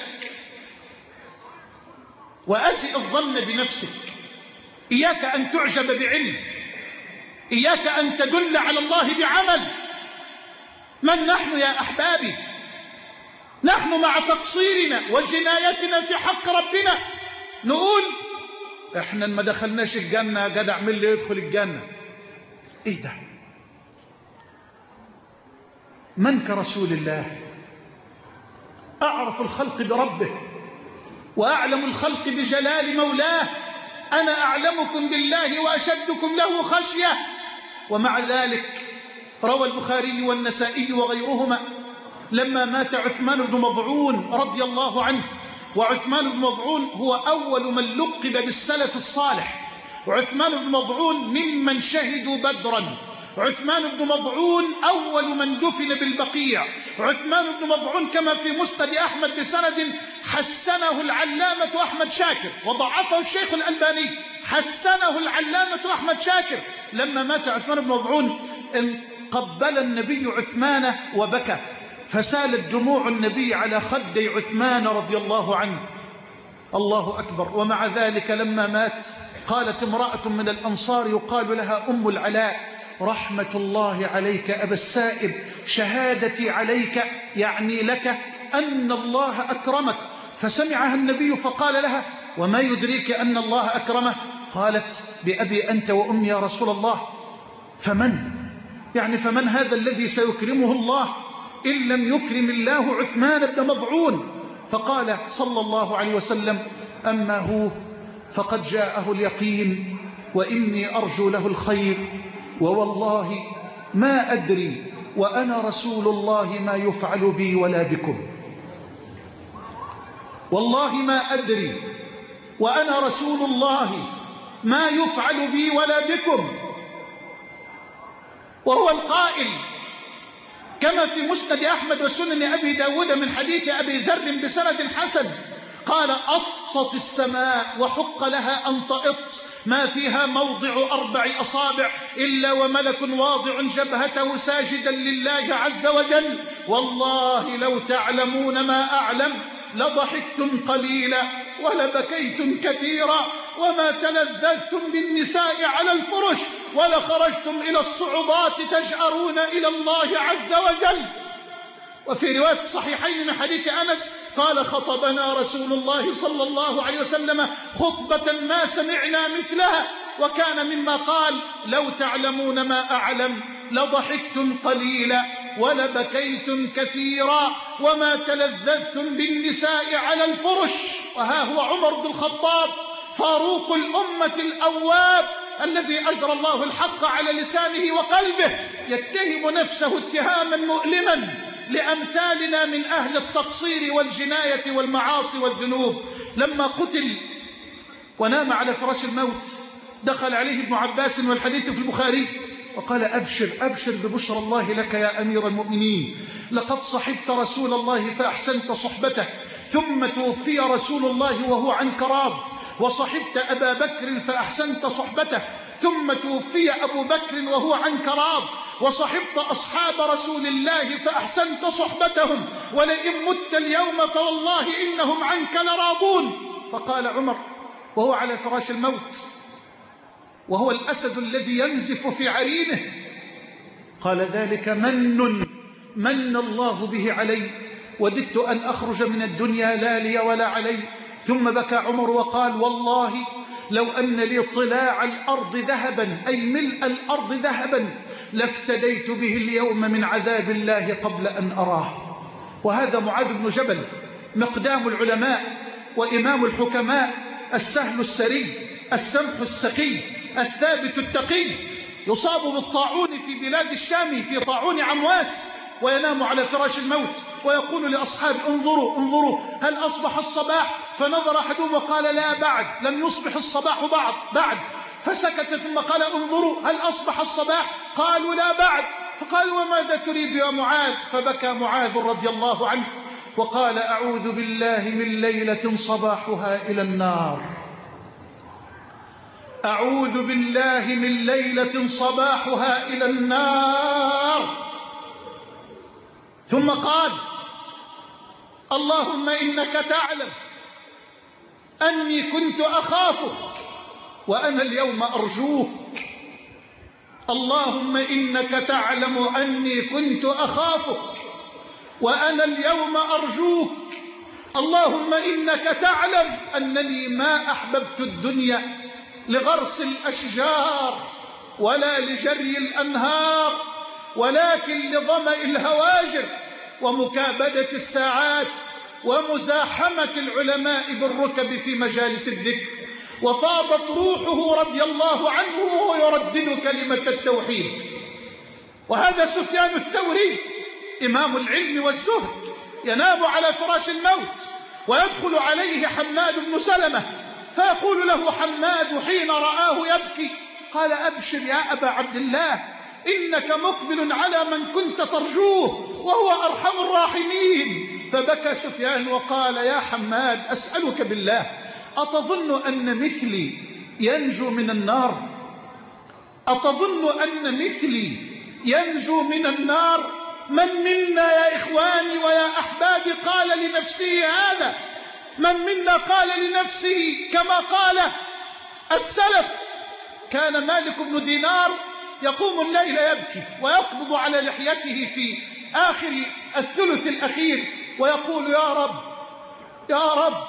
وأسئ الظن بنفسك. إياك أن تعجب بعلم، إياك أن تدل على الله بعمل. من نحن يا أحبابي؟ نحن مع تقصيرنا وجنايتنا في حق ربنا نقول احنا ما دخلناش الجنة، قد اعمل لي يدخل الجنة. ايه ده؟ من كرسول الله؟ أعرف الخلق بربه وأعلم الخلق بجلال مولاه. أنا أعلمكم بالله وأشدكم له خشية. ومع ذلك روى البخاري والنسائي وغيرهما لما مات عثمان بن مظعون رضي الله عنه، وعثمان بن مظعون هو أول من لقب بالسلف الصالح، وعثمان بن مظعون ممن شهدوا بدرا، عثمان بن مظعون أول من دفن بالبقيع، عثمان بن مظعون كما في مسند أحمد بسند حسنه العلامة أحمد شاكر وضعفه الشيخ الألباني، حسنه العلامة أحمد شاكر. لما مات عثمان بن مظعون قبل النبي عثمان وبكى، فسالت دموع النبي على خدي عثمان رضي الله عنه. الله أكبر. ومع ذلك لما مات قالت امرأة من الأنصار يقال لها أم العلاء: رحمة الله عليك أبا السائب، شهادتي عليك يعني لك أن الله أكرمك. فسمعها النبي فقال لها: وما يدريك أن الله أكرمه؟ قالت: بأبي أنت وأمي يا رسول الله. فمن هذا الذي سيكرمه الله إن لم يكرم الله عثمان بن مظعون؟ فقال صلى الله عليه وسلم: أما هو فقد جاءه اليقين وإني أرجو له الخير، ووالله ما أدري وأنا رسول الله ما يفعل بي ولا بكم. والله ما أدري وأنا رسول الله ما يفعل بي ولا بكم. وهو القائل كما في مسند أحمد وسنن أبي داود من حديث أبي ذر بسند حسن قال: أطت السماء وحق لها أن تأط، ما فيها موضع 4 أصابع إلا وملك واضع جبهته ساجدا لله عز وجل. والله لو تعلمون ما أعلم لضحكتم قليلا ولبكيتم كثيرا وما تلذذتم بالنساء على الفرش ولخرجتم إلى الصعوبات تجأرون إلى الله عز وجل. وفي رواية الصحيحين من حديث أنس قال: خطبنا رسول الله صلى الله عليه وسلم خطبة ما سمعنا مثلها، وكان مما قال: لو تعلمون ما أعلم لضحكتم قليلا ولبكيتم كثيرا وما تلذذتم بالنساء على الفرش. وها هو عمر بن الخطاب فاروق الأمة الأواب الذي أجرى الله الحق على لسانه وقلبه يتهم نفسه اتهاما مؤلما لأمثالنا من أهل التقصير والجناية والمعاصي والذنوب. لما قتل ونام على فراش الموت دخل عليه ابن عباس والحديث في البخاري وقال: أبشر أبشر ببشرى الله لك يا أمير المؤمنين، لقد صحبت رسول الله فأحسنت صحبته، ثم توفي رسول الله وهو عنك راض، وصحبت أبا بكر فأحسنت صحبته، ثم توفي أبو بكر وهو عنك راض، وصحبت أصحاب رسول الله فأحسنت صحبتهم، ولئن مت اليوم فوالله إنهم عنك لراضون. فقال عمر وهو على فراش الموت وهو الأسد الذي ينزف في عرينه: قال: ذلك من الله به علي، وددت أن أخرج من الدنيا لا لي ولا علي. ثم بكى عمر وقال: والله لو أن لي طلاع الأرض ذهبا، أي ملء الأرض ذهبا، لافتديت به اليوم من عذاب الله قبل أن أراه. وهذا معاذ بن جبل، مقدام العلماء وإمام الحكماء، السهل السري، السمح السقي، الثابت التقي، يصاب بالطاعون في بلاد الشام، في طاعون عمواس، وينام على فراش الموت ويقول لأصحابه: انظروا انظروا هل أصبح الصباح؟ فنظر أحدهم وقال: لا بعد، لم يصبح الصباح بعد. فسكت ثم قال: انظروا هل أصبح الصباح؟ قالوا: لا بعد. فقال: وماذا تريد يا معاذ؟ فبكى معاذ رضي الله عنه وقال: أعوذ بالله من ليلة صباحها إلى النار، أعوذ بالله من ليلة صباحها إلى النار. ثم قال: اللهم إنك تعلم أني كنت أخافك وأنا اليوم أرجوك. اللهم إنك تعلم أني كنت أخافك وأنا اليوم أرجوك. اللهم إنك تعلم أنني ما أحببت الدنيا لغرس الأشجار ولا لجري الأنهار، ولكن لظمأ الهواجر ومكابدة الساعات ومزاحمة العلماء بالركب في مجالس الذكر. وفاضت روحه رضي الله عنه وهو يردد كلمة التوحيد. وهذا سفيان الثوري إمام العلم والزهد ينام على فراش الموت ويدخل عليه حماد بن سلمة فيقول له حماد حين رآه يبكي: قال: أبشر يا أبا عبد الله، إنك مقبل على من كنت ترجوه وهو أرحم الراحمين. فبكى سفيان وقال: يا حماد، أسألك بالله، أتظن أن مثلي ينجو من النار؟ أتظن أن مثلي ينجو من النار؟ من منا يا إخواني ويا أحبابي قال لنفسه هذا؟ من منا قال لنفسه كما قال السلف؟ كان مالك بن دينار يقوم الليل يبكي ويقبض على لحيته في آخر الثلث الأخير ويقول: يا رب يا رب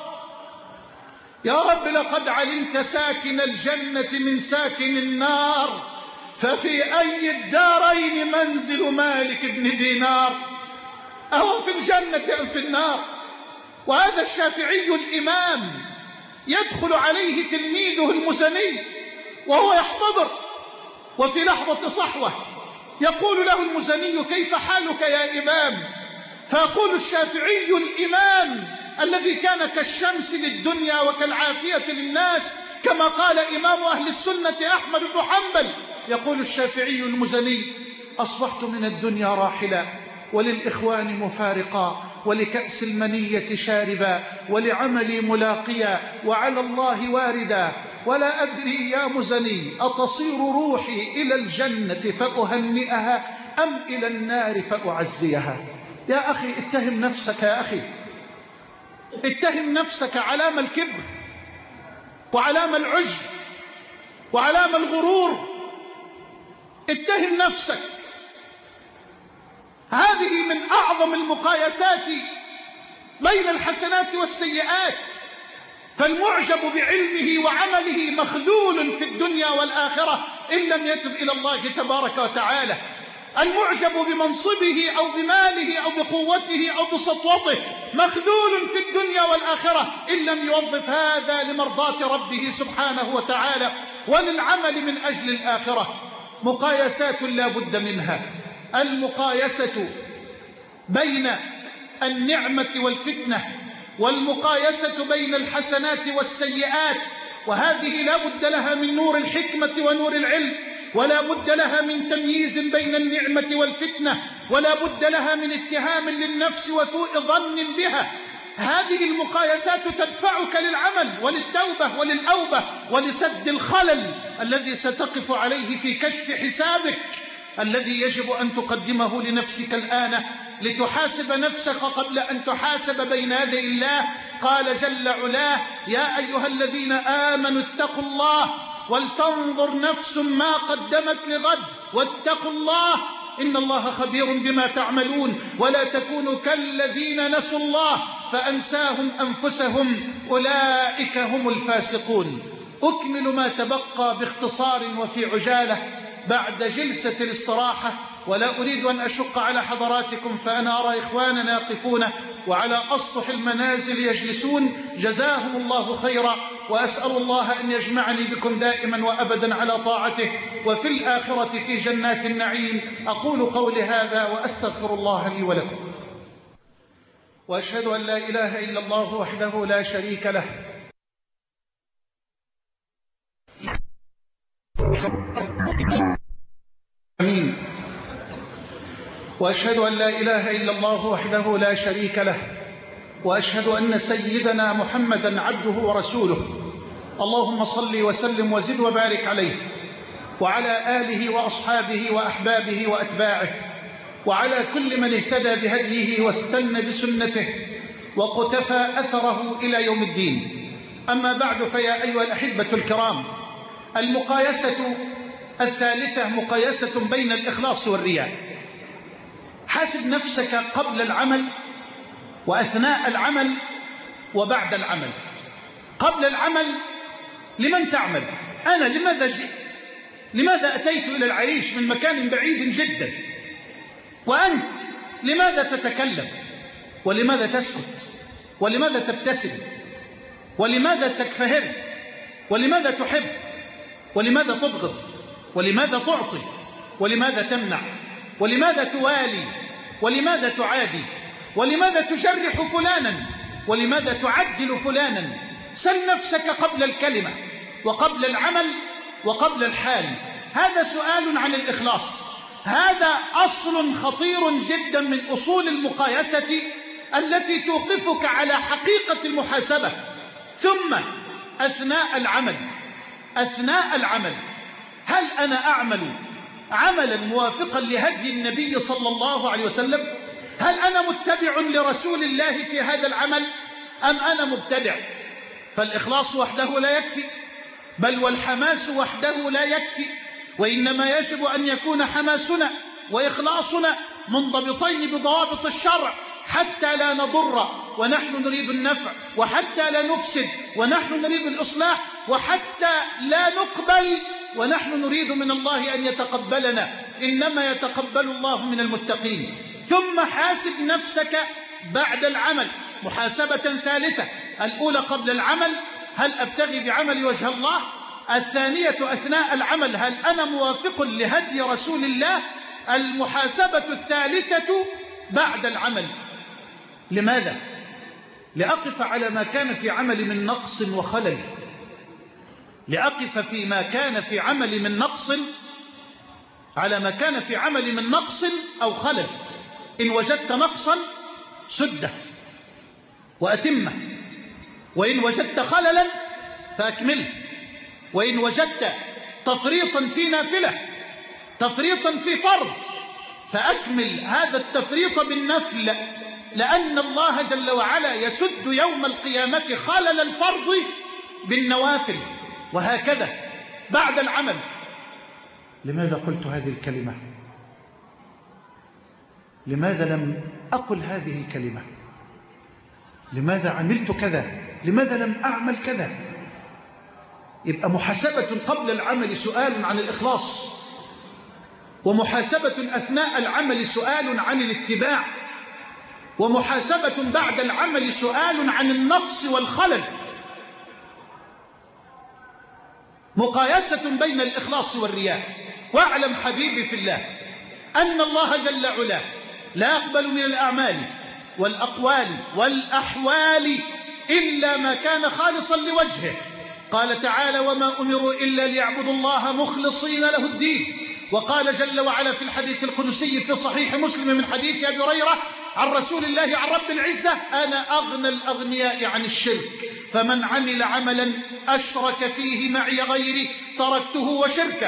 يا رب، لقد علمت ساكن الجنة من ساكن النار، ففي أي الدارين منزل مالك بن دينار؟ أهو في الجنة أم في النار؟ وهذا الشافعي الإمام يدخل عليه تلميذه المزني وهو يحتضر، وفي لحظة صحوة يقول له المزني: كيف حالك يا إمام؟ فيقول الشافعي الإمام الذي كان كالشمس للدنيا وكالعافية للناس كما قال إمام أهل السنة أحمد بن حنبل، يقول الشافعي المزني: أصبحت من الدنيا راحلا، وللإخوان مفارقا، ولكأس المنية شاربا، ولعملي ملاقيا، وعلى الله واردا، ولا أدري يا مزني أتصير روحي إلى الجنة فأهنئها أم إلى النار فأعزيها؟ يا أخي اتهم نفسك، يا أخي اتهم نفسك علام الكبر وعلام العجب وعلام الغرور. اتهم نفسك. هذه من أعظم المقايسات بين الحسنات والسيئات. فالمعجب بعلمه وعمله مخذول في الدنيا والآخرة إن لم يتب إلى الله تبارك وتعالى. المعجب بمنصبه أو بماله أو بقوته أو بسطوته مخذول في الدنيا والآخرة إن لم يوظف هذا لمرضاة ربه سبحانه وتعالى. وللعمل من أجل الآخرة. مقايسات لا بد منها، المقايسة بين النعمة والفتنة، والمقايسة بين الحسنات والسيئات، وهذه لا بد لها من نور الحكمة ونور العلم، ولا بد لها من تمييز بين النعمة والفتنة، ولا بد لها من اتهام للنفس وسوء ظن بها. هذه المقايسات تدفعك للعمل وللتوبة وللأوبة ولسد الخلل الذي ستقف عليه في كشف حسابك، الذي يجب أن تقدمه لنفسك الآن لتحاسب نفسك قبل أن تحاسب بين يدي الله. قال جل علاه: يا أيها الذين آمنوا اتقوا الله ولتنظر نفس ما قدمت لغد واتقوا الله إن الله خبير بما تعملون ولا تكونوا كالذين نسوا الله فأنساهم أنفسهم أولئك هم الفاسقون. أكمل ما تبقى باختصار وفي عجالة بعد جلسة الاستراحة، ولا أريد أن أشق على حضراتكم، فأنا أرى إخواننا يقفون وعلى أسطح المنازل يجلسون، جزاهم الله خيرا، وأسأل الله أن يجمعني بكم دائما وأبدا على طاعته وفي الآخرة في جنات النعيم. أقول قولي هذا وأستغفر الله لي ولكم، وأشهد أن لا إله إلا الله وحده لا شريك له آمين. وأشهد أن لا إله إلا الله وحده لا شريك له، وأشهد أن سيدنا محمدا عبده ورسوله. اللهم صل وسلم وزد وبارك عليه وعلى آله وأصحابه وأحبابه وأتباعه وعلى كل من اهتدى بهديه واستنى بسنته وقتفى أثره إلى يوم الدين. أما بعد، فيا أيها الأحبة الكرام، المقايسة الثالثة مقايسة بين الإخلاص والرياء. حاسب نفسك قبل العمل وأثناء العمل وبعد العمل. قبل العمل: لمن تعمل؟ أنا لماذا جئت؟ لماذا أتيت إلى العريش من مكان بعيد جدا؟ وأنت لماذا تتكلم؟ ولماذا تسكت؟ ولماذا تبتسم؟ ولماذا تكفهر؟ ولماذا تحب؟ ولماذا تبغض؟ ولماذا تعطي؟ ولماذا تمنع؟ ولماذا توالي؟ ولماذا تعادي؟ ولماذا تجرح فلانا؟ ولماذا تعدل فلانا؟ سل نفسك قبل الكلمة وقبل العمل وقبل الحال. هذا سؤال عن الإخلاص. هذا أصل خطير جدا من أصول المقايسة التي توقفك على حقيقة المحاسبة. ثم أثناء العمل هل أنا أعمل عملا موافقا لهدي النبي صلى الله عليه وسلم؟ هل أنا متبع لرسول الله في هذا العمل أم أنا مبتدع؟ فالإخلاص وحده لا يكفي، بل والحماس وحده لا يكفي، وإنما يجب أن يكون حماسنا وإخلاصنا منضبطين بضوابط الشرع حتى لا نضر ونحن نريد النفع، وحتى لا نفسد ونحن نريد الإصلاح، وحتى لا نقبل ونحن نريد من الله أن يتقبلنا. إنما يتقبل الله من المتقين. ثم حاسب نفسك بعد العمل محاسبة ثالثة: الأولى قبل العمل: هل أبتغي بعمل وجه الله؟ الثانية أثناء العمل: هل أنا موافق لهدي رسول الله؟ المحاسبة الثالثة بعد العمل. لماذا؟ لأقف على ما كان في عمل من نقص وخلل، لأقف فيما كان في عمل من نقص على ما كان في عمل من نقص أو خلل. إن وجدت نقصا سده وأتمه، وإن وجدت خللا فأكمله، وإن وجدت تفريطا في نافلة، تفريطا في فرض، فأكمل هذا التفريط بالنفل، لأن الله جل وعلا يسد يوم القيامة خلل الفرض بالنوافل. وهكذا بعد العمل. لماذا قلت هذه الكلمة؟ لماذا لم أقل هذه الكلمة؟ لماذا عملت كذا؟ لماذا لم أعمل كذا؟ يبقى محاسبة قبل العمل سؤال عن الإخلاص، ومحاسبة أثناء العمل سؤال عن الاتباع، ومحاسبة بعد العمل سؤال عن النقص والخلل. مقايسة بين الإخلاص والرياء. واعلم حبيبي في الله أن الله جل علاه لا يقبل من الأعمال والأقوال والأحوال إلا ما كان خالصا لوجهه. قال تعالى: وما أمروا إلا ليعبدوا الله مخلصين له الدين. وقال جل وعلا في الحديث القدسي في صحيح مسلم من حديث أبي هريرة عن رسول الله عن رب العزة: أنا أغنى الأغنياء عن الشرك، فمن عمل عملا أشرك فيه معي غيري تركته وشركه.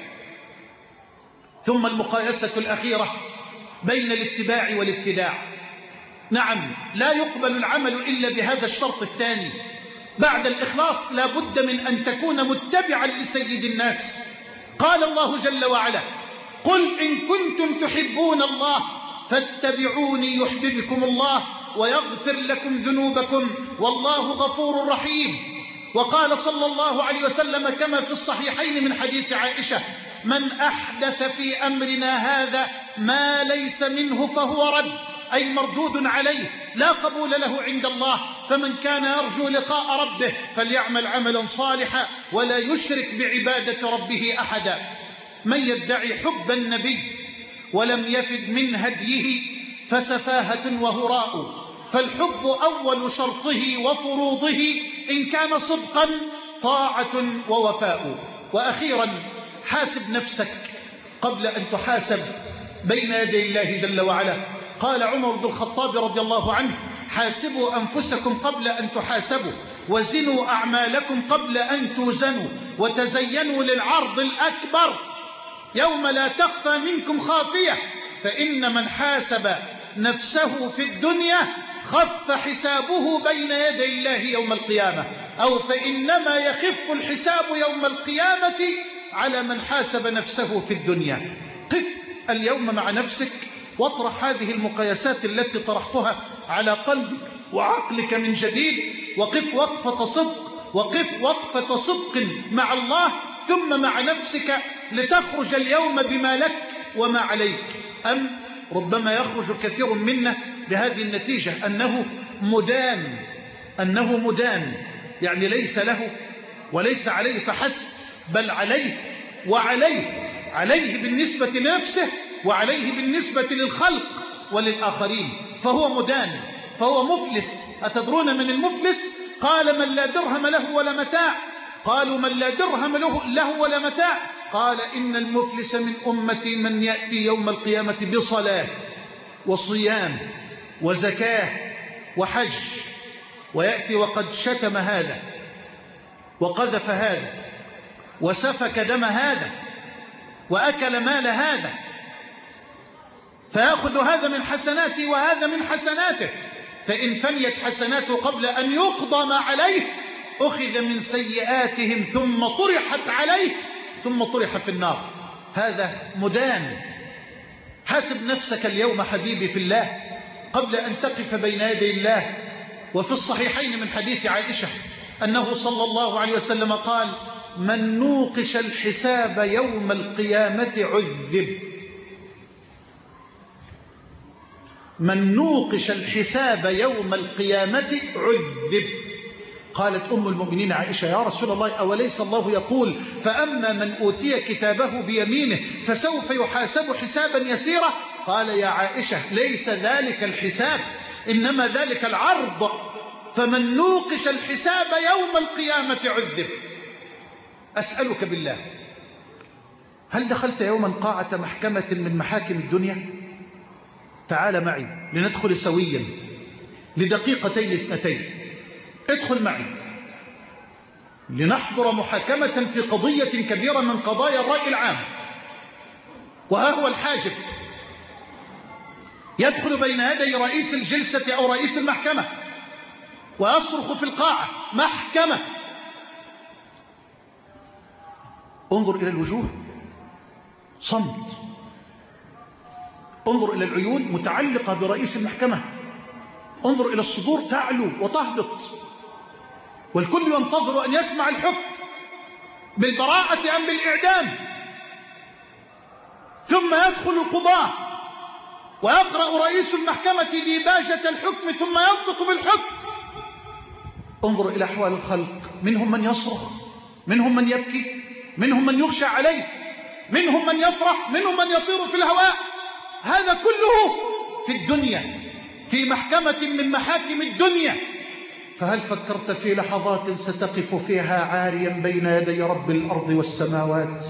ثم المقايسة الأخيرة بين الاتباع والابتداع. نعم، لا يقبل العمل إلا بهذا الشرط الثاني. بعد الإخلاص لا بد من أن تكون متبعا لسيد الناس. قال الله جل وعلا: قل إن كنتم تحبون الله فاتبعوني يحببكم الله ويغفر لكم ذنوبكم والله غفور رحيم. وقال صلى الله عليه وسلم كما في الصحيحين من حديث عائشة: من أحدث في أمرنا هذا ما ليس منه فهو رد، أي مردود عليه لا قبول له عند الله. فمن كان يرجو لقاء ربه فليعمل عملا صالحا ولا يشرك بعبادة ربه أحدا. من يدعي حب النبي ولم يفد من هديه فسفاهة وهراء، فالحب أول شرطه وفروضه إن كان صدقا طاعة ووفاء. وأخيرا حاسب نفسك قبل أن تحاسب بين يدي الله جل وعلا. قال عمر بن الخطاب رضي الله عنه: حاسبوا أنفسكم قبل أن تحاسبوا، وزنوا أعمالكم قبل أن توزنوا، وتزينوا للعرض الأكبر يوم لا تخفى منكم خافية، فإن من حاسب نفسه في الدنيا خف حسابه بين يدي الله يوم القيامة، أو فإنما يخف الحساب يوم القيامة على من حاسب نفسه في الدنيا. قف اليوم مع نفسك واطرح هذه المقايسات التي طرحتها على قلبك وعقلك من جديد، وقف وقفة صدق، وقف وقفة صدق مع الله ثم مع نفسك، لتخرج اليوم بما لك وما عليك. أم ربما يخرج كثير منا بهذه النتيجة أنه مدان، يعني ليس له وليس عليه فحسب، بل عليه وعليه، عليه بالنسبة لنفسه وعليه بالنسبة للخلق وللآخرين، فهو مدان، فهو مفلس. أتدرون من المفلس؟ قال: من لا درهم له ولا متاع. قالوا: من لا درهم له ولا متاع؟ قال: إن المفلس من أمتي من يأتي يوم القيامة بصلاة وصيام وزكاة وحج، ويأتي وقد شتم هذا وقذف هذا وسفك دم هذا وأكل مال هذا، فيأخذ هذا من حسناته وهذا من حسناته، فإن فنيت حسناته قبل أن يقضى ما عليه أخذ من سيئاتهم ثم طرحت عليه ثم طرح في النار. هذا مدان. حاسب نفسك اليوم حبيبي في الله قبل أن تقف بين يدي الله. وفي الصحيحين من حديث عائشة أنه صلى الله عليه وسلم قال: من نوقش الحساب يوم القيامة عذب. من نوقش الحساب يوم القيامة عذب. قالت أم المؤمنين عائشة: يا رسول الله، أوليس الله يقول: فأما من أوتي كتابه بيمينه فسوف يحاسب حسابا يسيرا؟ قال: يا عائشة، ليس ذلك الحساب، إنما ذلك العرض. فمن نوقش الحساب يوم القيامة عذب. أسألك بالله، هل دخلت يوما قاعة محكمة من محاكم الدنيا؟ تعال معي لندخل سويا لدقيقتين اثنتين. ادخل معي لنحضر محاكمة في قضية كبيرة من قضايا الرأي العام. وها هو الحاجب يدخل بين يدي رئيس الجلسة أو رئيس المحكمة ويصرخ في القاعة: محكمة. انظر إلى الوجوه، صمت. انظر إلى العيون متعلقة برئيس المحكمة. انظر إلى الصدور تعلو وتهبط، والكل ينتظر أن يسمع الحكم بالبراءة أم بالإعدام. ثم يدخل القضاة ويقرأ رئيس المحكمة ديباجة الحكم ثم ينطق بالحكم. انظر إلى أحوال الخلق، منهم من يصرخ منهم من يبكي، منهم من يخشى عليه، منهم من يفرح، منهم من يطير في الهواء. هذا كله في الدنيا، في محكمة من محاكم الدنيا. فهل فكرت في لحظات ستقف فيها عاريا بين يدي رب الأرض والسماوات؟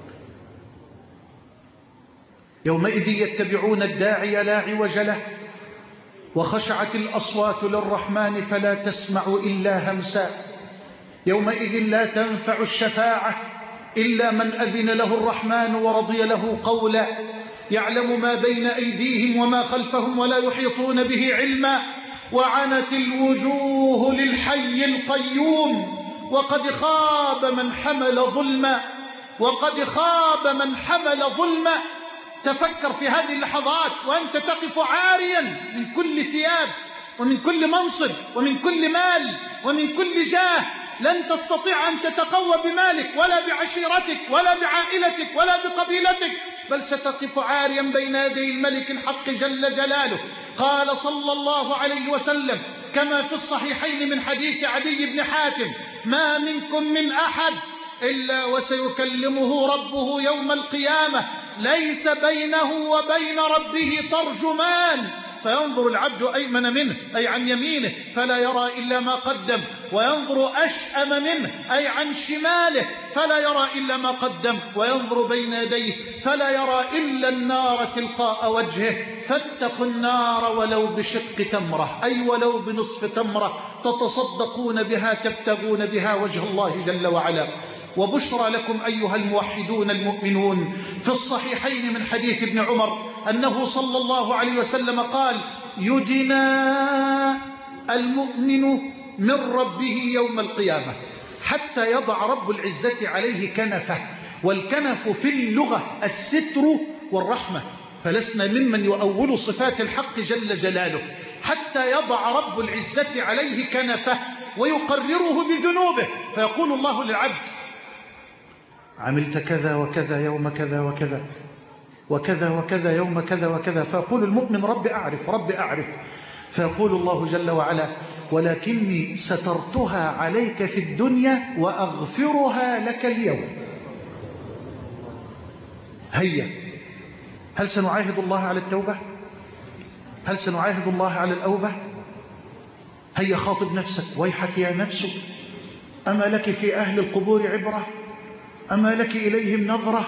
يومئذ يتبعون الداعي لا عوج له، وخشعت الأصوات للرحمن فلا تسمع إلا همسا. يومئذ لا تنفع الشفاعة إلا من أذن له الرحمن ورضي له قولا. يعلم ما بين أيديهم وما خلفهم ولا يحيطون به علما. وعنت الوجوه للحي القيوم وقد خاب من حمل ظلما، وقد خاب من حمل ظلما. تفكر في هذه اللحظات وأنت تقف عاريا من كل ثياب ومن كل منصب ومن كل مال ومن كل جاه. لن تستطيع أن تتقوى بمالك ولا بعشيرتك ولا بعائلتك ولا بقبيلتك، بل ستقف عاريا بين يدي الملك الحق جل جلاله. قال صلى الله عليه وسلم كما في الصحيحين من حديث عدي بن حاتم: ما منكم من أحد إلا وسيكلمه ربه يوم القيامة، ليس بينه وبين ربه ترجمان، فينظر العبد أيمن منه أي عن يمينه فلا يرى إلا ما قدم، وينظر أشأم منه أي عن شماله فلا يرى إلا ما قدم، وينظر بين يديه فلا يرى إلا النار تلقاء وجهه. فاتقوا النار ولو بشق تمرة، أي ولو بنصف تمرة تتصدقون بها تبتغون بها وجه الله جل وعلا. وبشرى لكم أيها الموحدون المؤمنون في الصحيحين من حديث ابن عمر أنه صلى الله عليه وسلم قال: يدنى المؤمن من ربه يوم القيامة حتى يضع رب العزة عليه كنفه. والكنف في اللغة الستر والرحمة، فلسنا ممن يؤول صفات الحق جل جلاله. حتى يضع رب العزة عليه كنفه ويقرره بذنوبه، فيقول الله للعبد: عملت كذا وكذا يوم كذا وكذا وكذا وكذا يوم كذا وكذا. فيقول المؤمن: رب أعرف رب أعرف. فيقول الله جل وعلا: ولكني سترتها عليك في الدنيا وأغفرها لك اليوم. هيا، هل سنعاهد الله على التوبة؟ هل سنعاهد الله على الأوبة؟ هيا خاطب نفسك: ويحك يا نفس، أما لك في أهل القبور عبرة؟ أما لك إليهم نظرة؟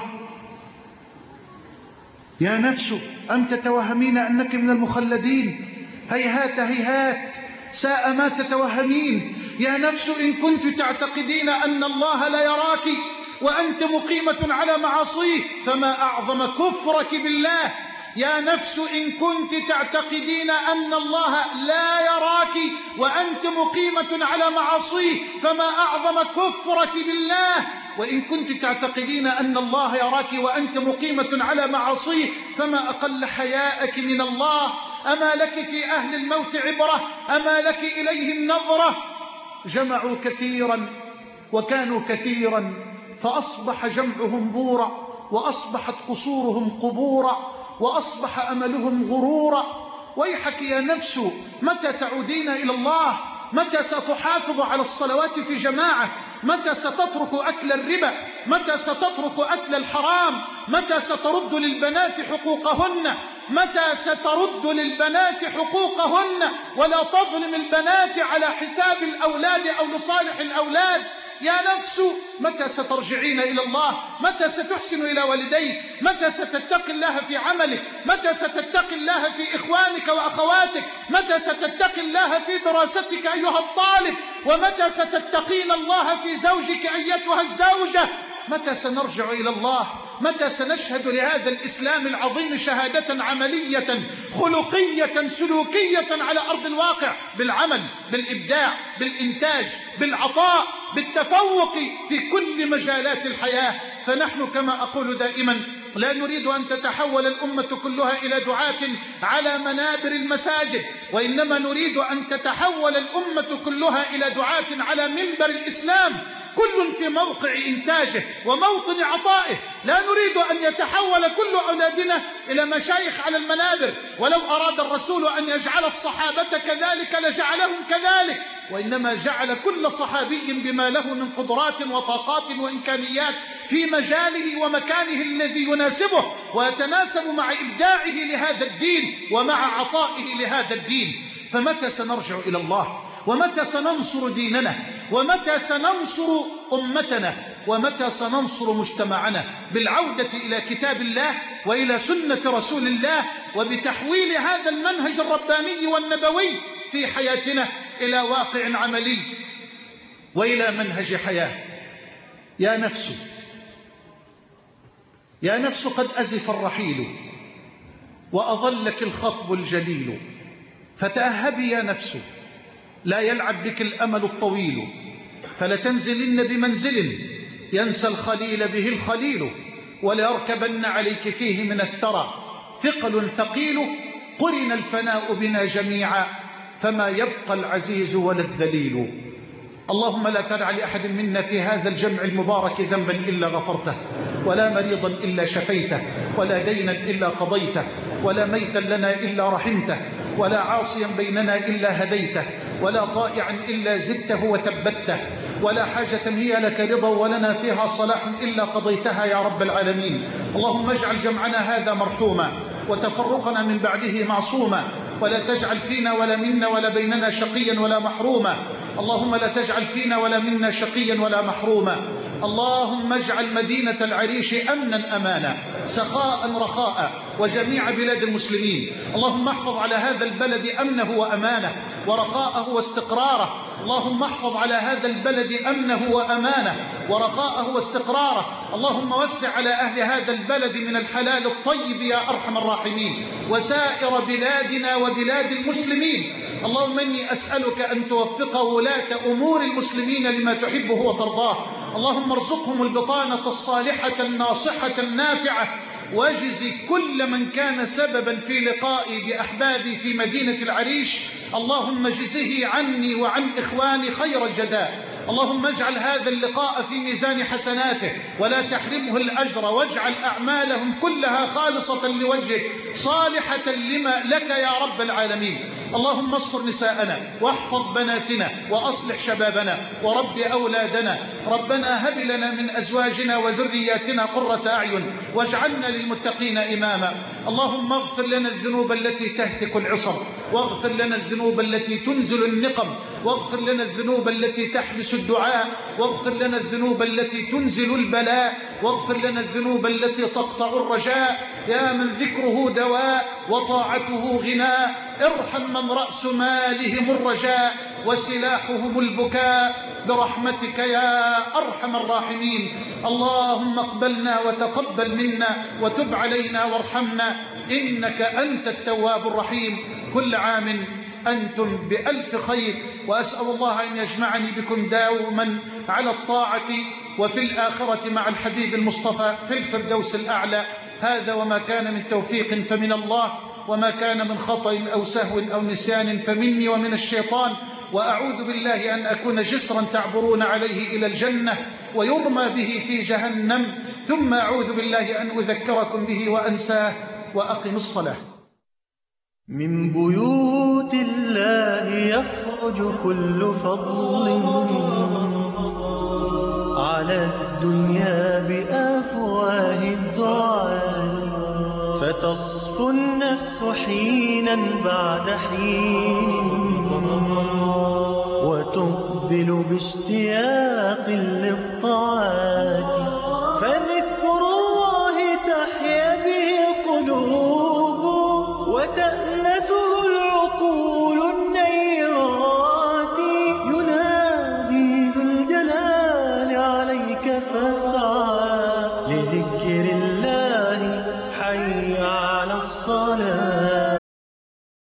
يا نفس أم تتوهمين أنك من المخلدين؟ هيهات هيهات، ساء ما تتوهمين. يا نفس إن كنت تعتقدين أن الله لا يراك وأنت مقيمة على معاصيه فما أعظم كفرك بالله. يا نفس إن كنت تعتقدين أن الله لا يراك وأنت مقيمة على معاصيه فما أعظم كفرك بالله. وإن كنت تعتقدين أن الله يراك وأنت مقيمة على معاصيه فما أقل حياءك من الله. أما لك في أهل الموت عبرة؟ أما لك إليهم نظرة؟ جمعوا كثيرا وكانوا كثيرا فأصبح جمعهم بورا، وأصبحت قصورهم قبورا، وأصبح أملهم غرورا. ويحك يا نفس، متى تعودين إلى الله؟ متى ستحافظ على الصلوات في جماعة؟ متى ستترك أكل الربا؟ متى ستترك أكل الحرام؟ متى سترد للبنات حقوقهن؟ متى سترد للبنات حقوقهن ولا تظلم البنات على حساب الأولاد أو لصالح الأولاد؟ يا نفس متى سترجعين إلى الله؟ متى ستحسن إلى والديك؟ متى ستتقي الله في عملك؟ متى ستتقي الله في إخوانك وأخواتك؟ متى ستتقي الله في دراستك أيها الطالب؟ ومتى ستتقين الله في زوجك أيتها الزوجة؟ متى سنرجع إلى الله؟ متى سنشهد لهذا الإسلام العظيم شهادة عملية خلقية سلوكية على أرض الواقع، بالعمل، بالإبداع، بالإنتاج، بالعطاء، بالتفوق في كل مجالات الحياة؟ فنحن كما أقول دائما لا نريد أن تتحول الأمة كلها إلى دعاة على منابر المساجد، وإنما نريد أن تتحول الأمة كلها إلى دعاة على منبر الإسلام. كل في موقع إنتاجه وموطن عطائه. لا نريد أن يتحول كل أولادنا إلى مشايخ على المنابر، ولو أراد الرسول أن يجعل الصحابة كذلك لجعلهم كذلك، وإنما جعل كل صحابي بما له من قدرات وطاقات وإمكانيات في مجاله ومكانه الذي يناسبه ويتناسب مع إبداعه لهذا الدين ومع عطائه لهذا الدين. فمتى سنرجع إلى الله؟ ومتى سننصر ديننا؟ ومتى سننصر أمتنا؟ ومتى سننصر مجتمعنا؟ بالعودة إلى كتاب الله وإلى سنة رسول الله، وبتحويل هذا المنهج الرباني والنبوي في حياتنا إلى واقع عملي وإلى منهج حياة. يا نفس قد أزف الرحيل وأظلك الخطب الجليل، فتأهبي يا نفس لا يلعب بك الأمل الطويل، فلتنزلن بمنزل ينسى الخليل به الخليل، وليركبن عليك فيه من الثرى ثقل ثقيل، قرن الفناء بنا جميعا فما يبقى العزيز ولا الذليل. اللهم لا تدع لأحد منا في هذا الجمع المبارك ذنبا إلا غفرته، ولا مريضا إلا شفيته، ولا دينا إلا قضيته، ولا ميتا لنا إلا رحمته، ولا عاصيا بيننا إلا هديته، ولا طائعا إلا زدته وثبته، ولا حاجة هي لك رضا ولنا فيها صلاح إلا قضيتها يا رب العالمين. اللهم اجعل جمعنا هذا مرحوما وتفرقنا من بعده معصوما، ولا تجعل فينا ولا منا ولا بيننا شقيا ولا محروما. اللهم لا تجعل فينا ولا منا شقيا ولا محروما. اللهم اجعل مدينة العريش أمنا أمانا سخاء رخاء وجميع بلاد المسلمين. اللهم احفظ على هذا البلد أمنه وأمانه ورخاءه واستقراره. اللهم احفظ على هذا البلد أمنه وأمانه ورخاءه واستقراره. اللهم وسع على أهل هذا البلد من الحلال الطيب يا أرحم الراحمين، وسائر بلادنا وبلاد المسلمين. اللهم إني أسألك أن توفق ولاة أمور المسلمين لما تحبه وترضاه. اللهم ارزقهم البطانة الصالحة الناصحة النافعة، واجزي كل من كان سببا في لقائي بأحبابي في مدينة العريش، اللهم اجزه عني وعن إخواني خير الجزاء. اللهم اجعل هذا اللقاء في ميزان حسناته ولا تحرمه الأجر، واجعل أعمالهم كلها خالصة لوجهك صالحة لما لك يا رب العالمين. اللهم استر نساءنا واحفظ بناتنا وأصلح شبابنا ورب أولادنا. ربنا هب لنا من أزواجنا وذرياتنا قرة أعين واجعلنا للمتقين إماما. اللهم اغفر لنا الذنوب التي تهتك العصر، واغفر لنا الذنوب التي تنزل النقم، واغفر لنا الذنوب التي تحبس الدعاء، واغفر لنا الذنوب التي تنزل البلاء، واغفر لنا الذنوب التي تقطع الرجاء. يا من ذكره دواء وطاعته غناء، ارحم من رأس مالهم الرجاء وسلاحهم البكاء برحمتك يا أرحم الراحمين. اللهم اقبلنا وتقبل منا وتب علينا وارحمنا، إنك أنت التواب الرحيم. كل عام أنتم بألف خير، وأسأل الله أن يجمعني بكم داوما على الطاعة وفي الآخرة مع الحبيب المصطفى في الفردوس الأعلى. هذا وما كان من توفيق فمن الله، وما كان من خطأ أو سهو أو نسيان فمني ومن الشيطان. وأعوذ بالله أن أكون جسرا تعبرون عليه إلى الجنة ويرمى به في جهنم، ثم أعوذ بالله أن أذكركم به وأنساه. وأقم الصلاة. من بيوت الله يخرج كل فضل على الدنيا بأفواه الدعاء، فتصفو النفس حينا بعد حين وتقبل باشتياق للطاعات، فذكر الله تحيا به القلوب وتأنسه العقول النيرات. ينادي ذو الجلال عليك فاسعى لذكر الله